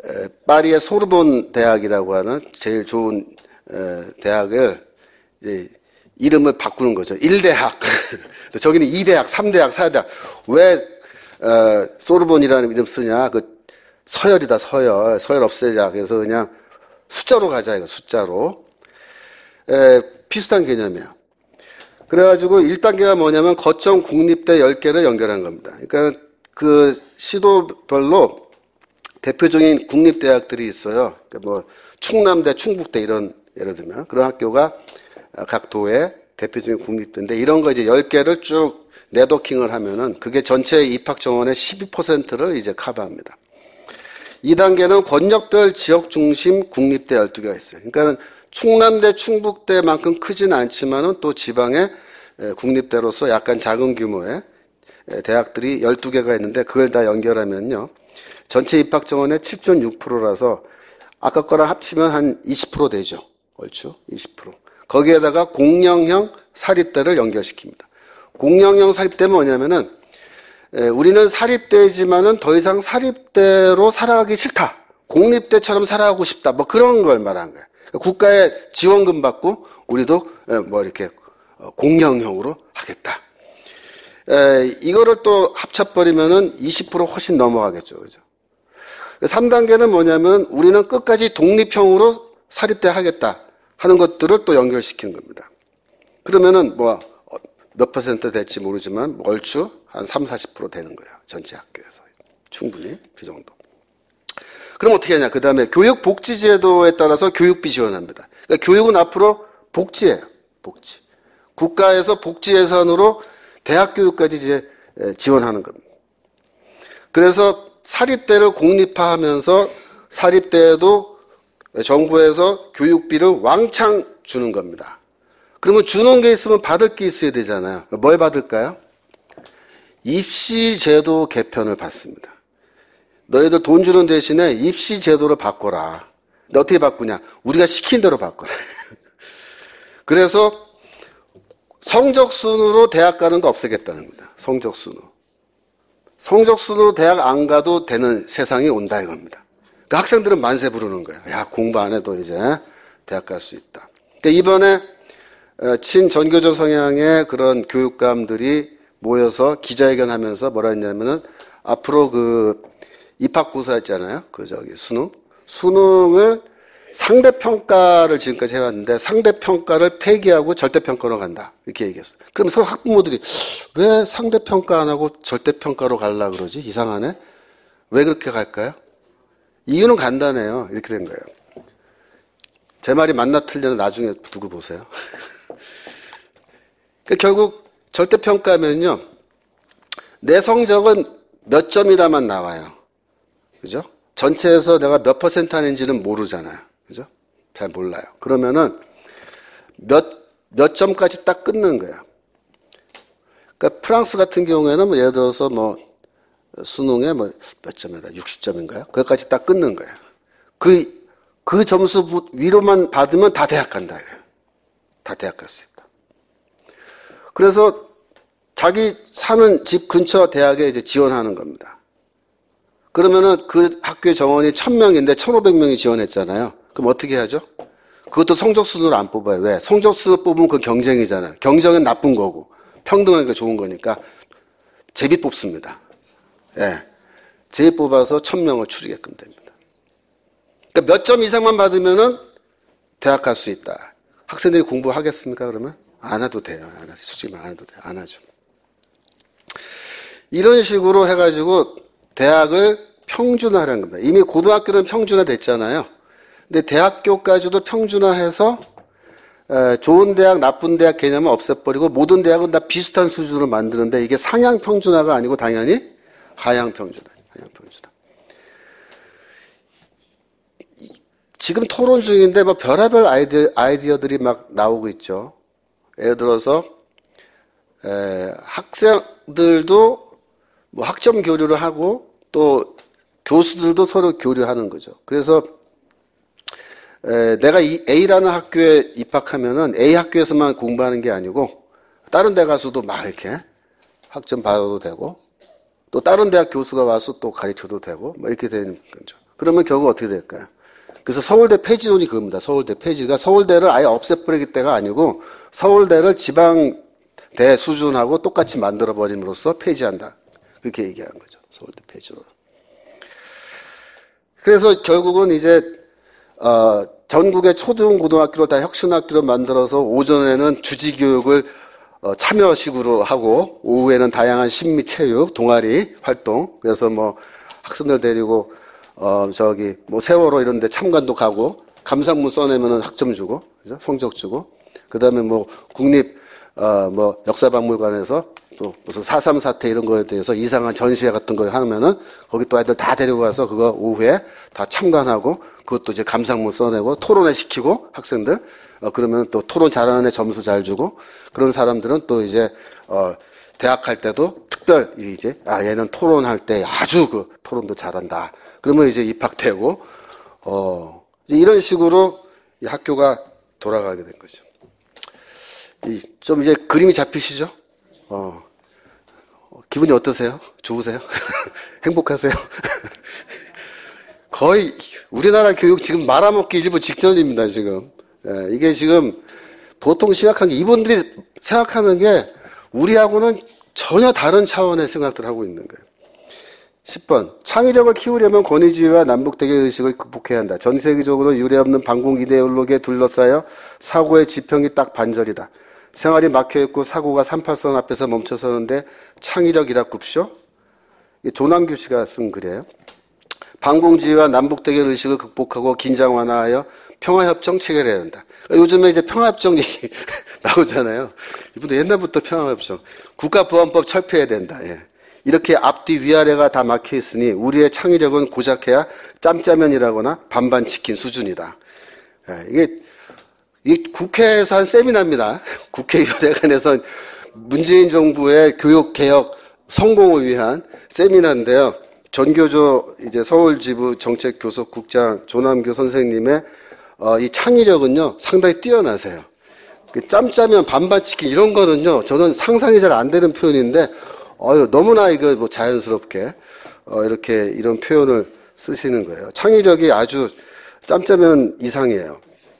에, 파리의 소르본 대학이라고 하는 제일 좋은 에, 대학을 이제 이름을 바꾸는 거죠. 일 대학. 저기는 이 대학, 삼 대학, 사 대학. 왜 어, 소르본이라는 이름 쓰냐? 그 서열이다, 서열. 서열 없애자. 그래서 그냥 숫자로 가자, 이거 숫자로. 에, 비슷한 개념이에요. 그래가지고 일 단계가 뭐냐면 거점 국립대 열 개를 연결한 겁니다. 그러니까 그 시도별로 대표적인 국립대학들이 있어요. 그러니까 뭐 충남대, 충북대 이런 예를 들면 그런 학교가 각 도에 대표적인 국립대인데 이런 거 이제 열 개를 쭉 네트워킹을 하면은 그게 전체 입학 정원의 십이 퍼센트를 이제 커버합니다. 이 단계는 권역별 지역 중심 국립대 열두 개가 있어요. 그러니까 충남대, 충북대만큼 크진 않지만은 또 지방의 국립대로서 약간 작은 규모의 대학들이 열두 개가 있는데 그걸 다 연결하면요. 전체 입학 정원의 칠 점 육 퍼센트라서 아까 거랑 합치면 한 이십 퍼센트 되죠. 얼추 이십 퍼센트. 거기에다가 공영형 사립대를 연결시킵니다. 공영형 사립대는 뭐냐면은 우리는 사립대지만은 더 이상 사립대로 살아가기 싫다. 공립대처럼 살아가고 싶다. 뭐 그런 걸 말하는 거예요. 국가의 지원금 받고 우리도 뭐 이렇게 공영형으로 하겠다. 에, 이거를 또 합쳐버리면은 이십 퍼센트 훨씬 넘어가겠죠. 그죠? 삼 단계는 뭐냐면 우리는 끝까지 독립형으로 사립대 하겠다 하는 것들을 또 연결시키는 겁니다. 그러면은 뭐 몇 퍼센트 될지 모르지만 얼추 한 삼, 사십 퍼센트 되는 거예요. 전체 학교에서. 충분히 그 정도. 그럼 어떻게 하냐? 그 다음에 교육복지제도에 따라서 교육비 지원합니다. 그러니까 교육은 앞으로 복지예요. 복지. 국가에서 복지 예산으로 대학 교육까지 이제 지원하는 겁니다. 그래서 사립대를 공립화하면서 사립대에도 정부에서 교육비를 왕창 주는 겁니다. 그러면 주는 게 있으면 받을 게 있어야 되잖아요. 뭘 받을까요? 입시제도 개편을 받습니다. 너희들 돈 주는 대신에 입시제도를 바꿔라. 근데 어떻게 바꾸냐? 우리가 시킨 대로 바꿔라. 그래서 성적순으로 대학 가는 거 없애겠다는 겁니다. 성적순으로. 성적순으로 대학 안 가도 되는 세상이 온다 이겁니다. 그러니까 학생들은 만세 부르는 거예요. 야, 공부 안 해도 이제 대학 갈 수 있다. 그러니까 이번에 친전교조 성향의 그런 교육감들이 모여서 기자회견 하면서 뭐라 했냐면은 앞으로 그 입학고사 있잖아요. 그 저기 수능. 수능을 상대평가를 지금까지 해왔는데 상대평가를 폐기하고 절대평가로 간다. 이렇게 얘기했어요. 그러면서 학부모들이 왜 상대평가 안 하고 절대평가로 가려고 그러지? 이상하네. 왜 그렇게 갈까요? 이유는 간단해요. 이렇게 된 거예요. 제 말이 맞나 틀려나 나중에 두고 보세요. 그러니까 결국 절대평가면요. 내 성적은 몇 점이다만 나와요. 그죠? 전체에서 내가 몇 퍼센트 하는지는 모르잖아요. 그죠? 잘 몰라요. 그러면은 몇, 몇 점까지 딱 끊는 거예요. 그러니까 프랑스 같은 경우에는 뭐 예를 들어서 뭐 수능에 뭐 몇 점이다? 육십 점인가요? 그것까지 딱 끊는 거예요. 그, 그 점수 위로만 받으면 다 대학 간다. 다 대학 갈 수 있다. 그래서 자기 사는 집 근처 대학에 이제 지원하는 겁니다. 그러면은 그 학교의 정원이 천 명인데 천오백 명이 지원했잖아요. 그럼 어떻게 하죠? 그것도 성적순으로 안 뽑아요. 왜? 성적순으로 뽑으면 그 경쟁이잖아요. 경쟁은 나쁜 거고 평등하니까 좋은 거니까 제비 뽑습니다. 예. 네. 제비 뽑아서 천 명을 추리게끔 됩니다. 그러니까 몇 점 이상만 받으면은 대학 갈 수 있다. 학생들이 공부하겠습니까? 그러면? 안 해도 돼요. 안 해도, 솔직히 안 해도 돼요. 안 하죠. 이런 식으로 해가지고 대학을 평준화하는 겁니다. 이미 고등학교는 평준화 됐잖아요. 근데 대학교까지도 평준화해서 좋은 대학, 나쁜 대학 개념을 없애버리고 모든 대학은 다 비슷한 수준으로 만드는데 이게 상향 평준화가 아니고 당연히 하향 평준화. 하향 평준화. 지금 토론 중인데 뭐 별의별 아이디어, 아이디어들이 막 나오고 있죠. 예를 들어서 에, 학생들도 뭐 학점 교류를 하고 또 교수들도 서로 교류하는 거죠. 그래서 에, 내가 이 A라는 학교에 입학하면은 A 학교에서만 공부하는 게 아니고 다른 데 가서도 막 이렇게 학점 받아도 되고 또 다른 대학 교수가 와서 또 가르쳐도 되고 뭐 이렇게 되는 거죠. 그러면 결국 어떻게 될까요? 그래서 서울대 폐지론이 그겁니다. 서울대 폐지가 서울대를 아예 없애버리기 때가 아니고 서울대를 지방대 수준하고 똑같이 만들어버림으로써 폐지한다. 그렇게 얘기하는 거죠. 서울대 폐지론. 그래서 결국은 이제 어, 전국의 초등 고등학교를 다 혁신학교로 만들어서 오전에는 주지교육을 어, 참여식으로 하고 오후에는 다양한 심리 체육 동아리 활동 그래서 뭐 학생들 데리고 어 저기 뭐 세월호 이런 데 참관도 가고 감상문 써내면은 학점 주고 그죠? 성적 주고 그다음에 뭐 국립 어 뭐 역사박물관에서 또 무슨 사삼 사태 이런 거에 대해서 이상한 전시회 같은 거 하면은 거기 또 애들 다 데리고 가서 그거 오후에 다 참관하고 그것도 이제 감상문 써내고 토론회 시키고 학생들 어 그러면 또 토론 잘하는 애 점수 잘 주고 그런 사람들은 또 이제 어 대학 할 때도 특별 이제 아 얘는 토론할 때 아주 그 토론도 잘한다. 그러면 이제 입학되고 어 이제 이런 식으로 이 학교가 돌아가게 된 거죠. 이 좀 이제 그림이 잡히시죠? 어 기분이 어떠세요? 좋으세요? 행복하세요? 거의 우리나라 교육 지금 말아먹기 일부 직전입니다. 지금 예, 이게 지금 보통 심각한 게 이분들이 생각하는 게 우리하고는 전혀 다른 차원의 생각들을 하고 있는 거예요. 십 번 창의력을 키우려면 권위주의와 남북대결 의식을 극복해야 한다. 전 세계적으로 유례없는 반공 이데올로기에 둘러싸여 사고의 지평이 딱 반절이다. 생활이 막혀있고 사고가 삼팔선 앞에서 멈춰서는데 창의력이라 굽쇼? 조남규 씨가 쓴 글이에요. 반공주의와 남북대결 의식을 극복하고 긴장 완화하여 평화협정 체결해야 한다. 요즘에 이제 평화협정 얘기 나오잖아요. 이분도 옛날부터 평화협정. 국가보안법 철폐해야 된다. 예. 이렇게 앞뒤 위아래가 다 막혀 있으니 우리의 창의력은 고작해야 짬짜면이라거나 반반 치킨 수준이다. 예. 이게, 이게 국회에서 한 세미나입니다. 국회의원회관에서 문재인 정부의 교육개혁 성공을 위한 세미나인데요. 전교조 이제 서울지부 정책교섭국장 조남규 선생님의 어, 이 창의력은요 상당히 뛰어나세요. 짬짜면 반반치킨 이런 거는요 저는 상상이 잘 안 되는 표현인데 어유 너무나 이거 뭐 자연스럽게 어, 이렇게 이런 표현을 쓰시는 거예요. 창의력이 아주 짬짜면 이상이에요.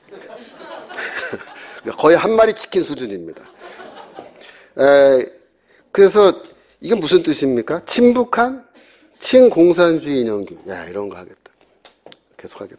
거의 한 마리 치킨 수준입니다. 에, 그래서 이건 무슨 뜻입니까? 친북한 친공산주의 인형교. 야, 이런 거 하겠다. 계속 하겠다.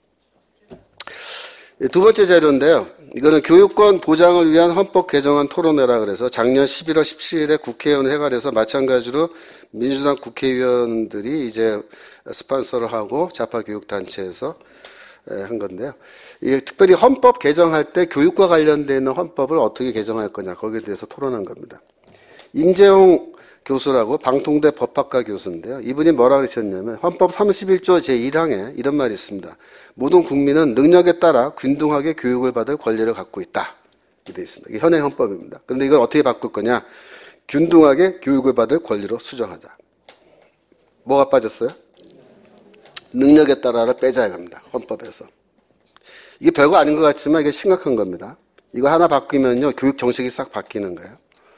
두 번째 자료인데요. 이거는 교육권 보장을 위한 헌법 개정안 토론회라 그래서 작년 십일월 십칠일에 국회의원 회관에서 마찬가지로 민주당 국회의원들이 이제 스폰서를 하고 좌파교육단체에서 한 건데요. 이게 특별히 헌법 개정할 때 교육과 관련되어 있는 헌법을 어떻게 개정할 거냐 거기에 대해서 토론한 겁니다. 임재홍 교수라고 방통대 법학과 교수인데요. 이분이 뭐라 그러셨냐면 헌법 삼십일조 제일항에 이런 말이 있습니다. 모든 국민은 능력에 따라 균등하게 교육을 받을 권리를 갖고 있다. 이렇게 되어 있습니다. 이게 현행 헌법입니다. 그런데 이걸 어떻게 바꿀 거냐? 균등하게 교육을 받을 권리로 수정하자. 뭐가 빠졌어요? 능력에 따라를 빼자 합니다. 헌법에서. 이게 별거 아닌 것 같지만 이게 심각한 겁니다. 이거 하나 바뀌면요. 교육 정책이 싹 바뀌는 거예요.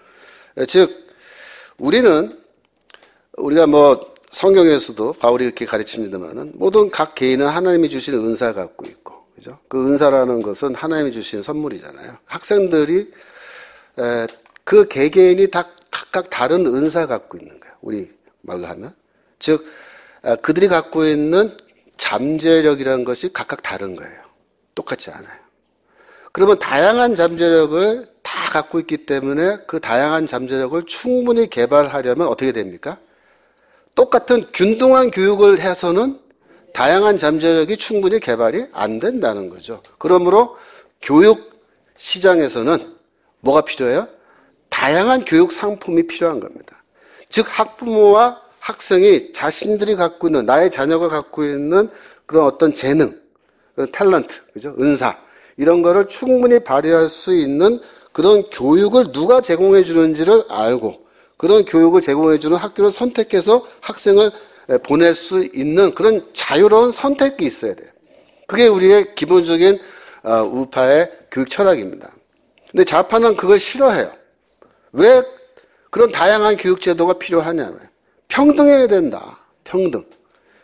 즉 우리는 우리가 뭐 성경에서도 바울이 이렇게 가르칩니다만은 모든 각 개인은 하나님이 주신 은사를 갖고 있고, 그죠? 그 은사라는 것은 하나님이 주신 선물이잖아요. 학생들이 에, 그 개개인이 다 각각 다른 은사 갖고 있는 거예요. 우리 말로 하면, 즉 에, 그들이 갖고 있는 잠재력이라는 것이 각각 다른 거예요. 똑같지 않아요. 그러면 다양한 잠재력을 다 갖고 있기 때문에 그 다양한 잠재력을 충분히 개발하려면 어떻게 됩니까? 똑같은 균등한 교육을 해서는 다양한 잠재력이 충분히 개발이 안 된다는 거죠. 그러므로 교육 시장에서는 뭐가 필요해요? 다양한 교육 상품이 필요한 겁니다. 즉 학부모와 학생이 자신들이 갖고 있는 나의 자녀가 갖고 있는 그런 어떤 재능, 탤런트, 그죠? 은사 이런 거를 충분히 발휘할 수 있는 그런 교육을 누가 제공해 주는지를 알고 그런 교육을 제공해 주는 학교를 선택해서 학생을 보낼 수 있는 그런 자유로운 선택이 있어야 돼요. 그게 우리의 기본적인 우파의 교육 철학입니다. 근데 좌파는 그걸 싫어해요. 왜 그런 다양한 교육 제도가 필요하냐면 평등해야 된다. 평등.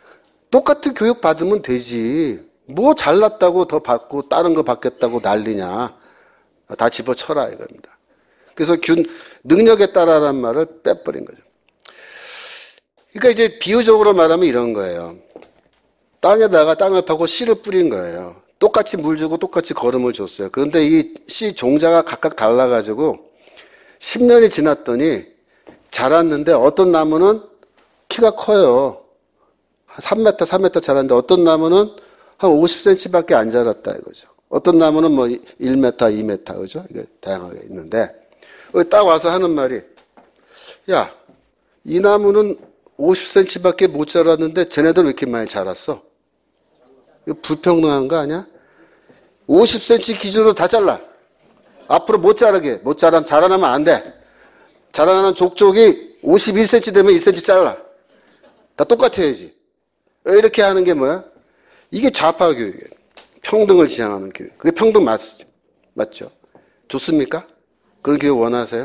똑같은 교육 받으면 되지. 뭐 잘났다고 더 받고 다른 거 받겠다고 난리냐. 다 집어쳐라 이겁니다. 그래서 균, 능력에 따라라는 말을 빼버린 거죠. 그러니까 이제 비유적으로 말하면 이런 거예요. 땅에다가 땅을 파고 씨를 뿌린 거예요. 똑같이 물 주고 똑같이 거름을 줬어요. 그런데 이 씨 종자가 각각 달라가지고 십 년이 지났더니 자랐는데 어떤 나무는 키가 커요. 삼 미터, 삼 미터 자랐는데 어떤 나무는 한 오십 센티미터밖에 안 자랐다 이거죠. 어떤 나무는 뭐 일 미터, 이 미터 그죠? 이게 다양하게 있는데 딱 와서 하는 말이 야, 이 나무는 오십 센티미터밖에 못 자랐는데 쟤네들 왜 이렇게 많이 자랐어? 이거 불평등한 거 아니야? 오십 센티미터 기준으로 다 잘라. 앞으로 못 자라게, 못 자라, 자라나면 안 돼. 자라나는 족족이 오십이 센티미터 되면 일 센티미터 잘라. 다 똑같아야지. 이렇게 하는 게 뭐야? 이게 좌파 교육이에요. 평등을 지향하는 교육. 그게 평등 맞죠? 맞죠? 좋습니까? 그런 교육 원하세요?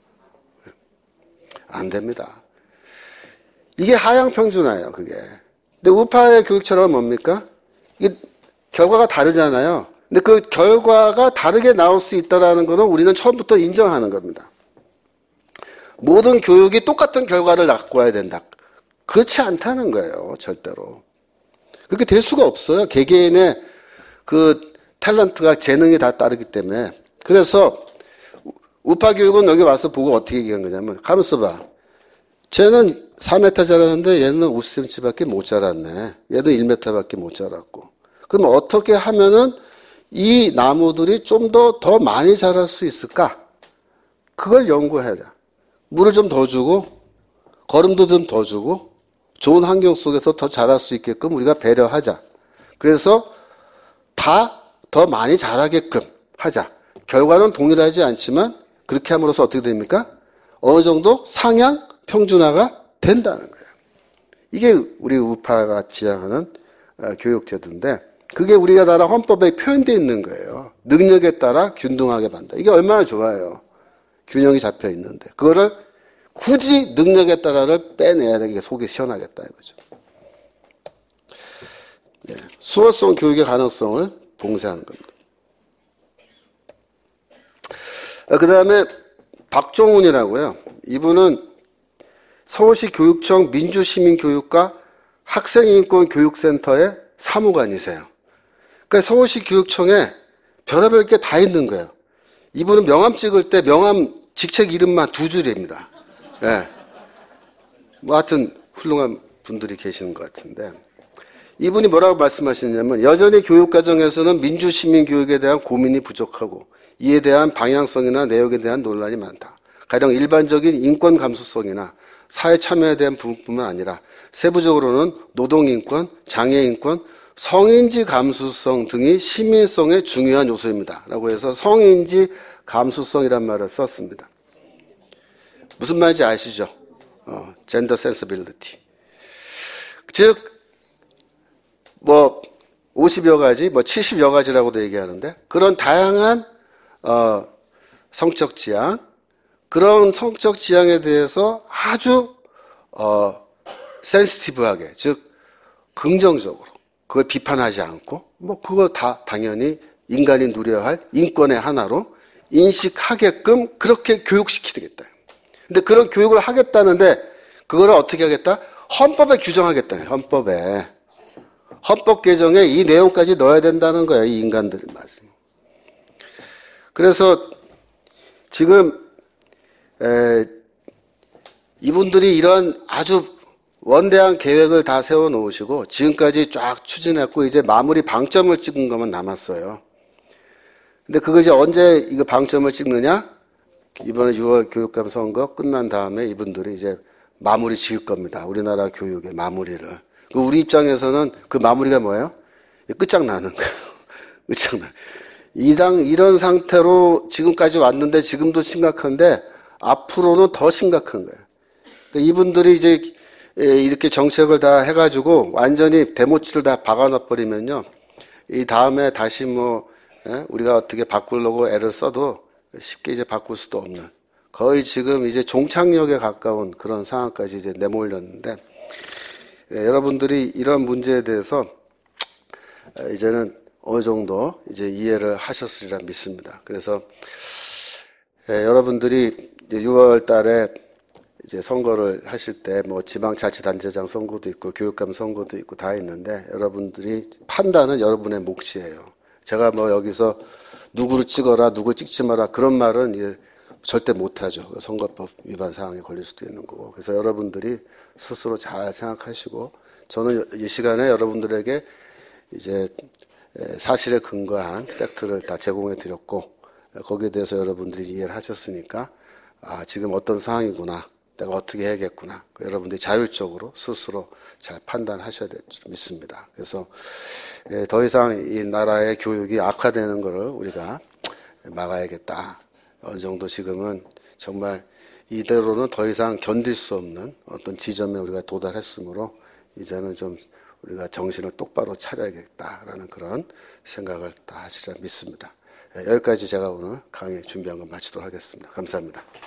안 됩니다. 이게 하향평준화예요, 그게. 근데 우파의 교육처럼 뭡니까? 이게 결과가 다르잖아요. 근데 그 결과가 다르게 나올 수 있다는 것은 우리는 처음부터 인정하는 겁니다. 모든 교육이 똑같은 결과를 갖고 와야 된다. 그렇지 않다는 거예요, 절대로. 그렇게 될 수가 없어요. 개개인의 그 탤런트가 재능이 다 따르기 때문에. 그래서 우파 교육은 여기 와서 보고 어떻게 얘기한 거냐면 가만있어 봐. 쟤는 사 미터 자랐는데 얘는 오십 센티미터밖에 못 자랐네. 얘는 일 미터밖에 못 자랐고. 그럼 어떻게 하면은 이 나무들이 좀 더 더 많이 자랄 수 있을까? 그걸 연구해야 돼. 물을 좀 더 주고 거름도 좀 더 주고 좋은 환경 속에서 더 자랄 수 있게끔 우리가 배려하자. 그래서 다 더 많이 자라게끔 하자. 결과는 동일하지 않지만 그렇게 함으로써 어떻게 됩니까? 어느 정도 상향 평준화가 된다는 거예요. 이게 우리 우파가 지향하는 교육제도인데 그게 우리가 나라 헌법에 표현되어 있는 거예요. 능력에 따라 균등하게 만다. 이게 얼마나 좋아요. 균형이 잡혀 있는데 그거를 굳이 능력에 따라를 빼내야 되게 속이 시원하겠다 이거죠. 네. 수어성 교육의 가능성을 봉쇄하는 겁니다. 그 다음에 박종훈이라고요. 이분은 서울시 교육청 민주시민교육과 학생인권교육센터의 사무관이세요. 그러니까 서울시 교육청에 별의별 게 다 있는 거예요. 이분은 명함 찍을 때 명함 직책 이름만 두 줄입니다. 예. 네. 뭐 하여튼 훌륭한 분들이 계시는 것 같은데 이분이 뭐라고 말씀하시냐면 여전히 교육과정에서는 민주시민교육에 대한 고민이 부족하고 이에 대한 방향성이나 내용에 대한 논란이 많다. 가령 일반적인 인권 감수성이나 사회 참여에 대한 부분뿐만 아니라 세부적으로는 노동인권, 장애인권, 성인지 감수성 등이 시민성의 중요한 요소입니다. 라고 해서 성인지 감수성이란 말을 썼습니다. 무슨 말인지 아시죠? 어, 젠더 센서빌리티. 즉, 뭐, 오십여 가지, 뭐, 칠십여 가지라고도 얘기하는데, 그런 다양한, 어, 성적 지향, 그런 성적 지향에 대해서 아주, 어, 센시티브하게, 즉, 긍정적으로, 그걸 비판하지 않고, 뭐, 그거 다 당연히 인간이 누려야 할 인권의 하나로 인식하게끔 그렇게 교육시키겠다. 근데 그런 교육을 하겠다는데, 그거를 어떻게 하겠다? 헌법에 규정하겠다. 헌법에. 헌법 개정에 이 내용까지 넣어야 된다는 거예요. 이 인간들 말씀. 그래서 지금 에, 이분들이 이런 아주 원대한 계획을 다 세워놓으시고 지금까지 쫙 추진했고 이제 마무리 방점을 찍은 것만 남았어요. 근데 그거 이제 언제 이거 방점을 찍느냐? 이번에 유월 교육감 선거 끝난 다음에 이분들이 이제 마무리 지을 겁니다. 우리나라 교육의 마무리를. 우리 입장에서는 그 마무리가 뭐예요? 끝장나는 거예요. 끝장나. 이당 이런 상태로 지금까지 왔는데 지금도 심각한데 앞으로는 더 심각한 거예요. 그러니까 이분들이 이제 이렇게 정책을 다 해가지고 완전히 데모치를 다 박아놔버리면요. 이 다음에 다시 뭐 우리가 어떻게 바꾸려고 애를 써도 쉽게 이제 바꿀 수도 없는 거의 지금 이제 종착역에 가까운 그런 상황까지 이제 내몰렸는데 예, 여러분들이 이런 문제에 대해서 이제는 어느 정도 이제 이해를 하셨으리라 믿습니다. 그래서 예, 여러분들이 이제 유월 달에 이제 선거를 하실 때 뭐 지방자치단체장 선거도 있고 교육감 선거도 있고 다 있는데 여러분들이 판단은 여러분의 몫이에요. 제가 뭐 여기서 누구를 찍어라, 누구 찍지 마라 그런 말은 예, 절대 못하죠. 선거법 위반 사항에 걸릴 수도 있는 거고. 그래서 여러분들이 스스로 잘 생각하시고 저는 이 시간에 여러분들에게 이제 사실에 근거한 팩트를 다 제공해 드렸고 거기에 대해서 여러분들이 이해를 하셨으니까 아 지금 어떤 상황이구나 내가 어떻게 해야겠구나 여러분들이 자율적으로 스스로 잘 판단하셔야 될 줄 믿습니다. 그래서 더 이상 이 나라의 교육이 악화되는 것을 우리가 막아야겠다. 어느 정도 지금은 정말 이대로는 더 이상 견딜 수 없는 어떤 지점에 우리가 도달했으므로 이제는 좀 우리가 정신을 똑바로 차려야겠다라는 그런 생각을 다 하시리라 믿습니다. 여기까지 제가 오늘 강의 준비한 거 마치도록 하겠습니다. 감사합니다.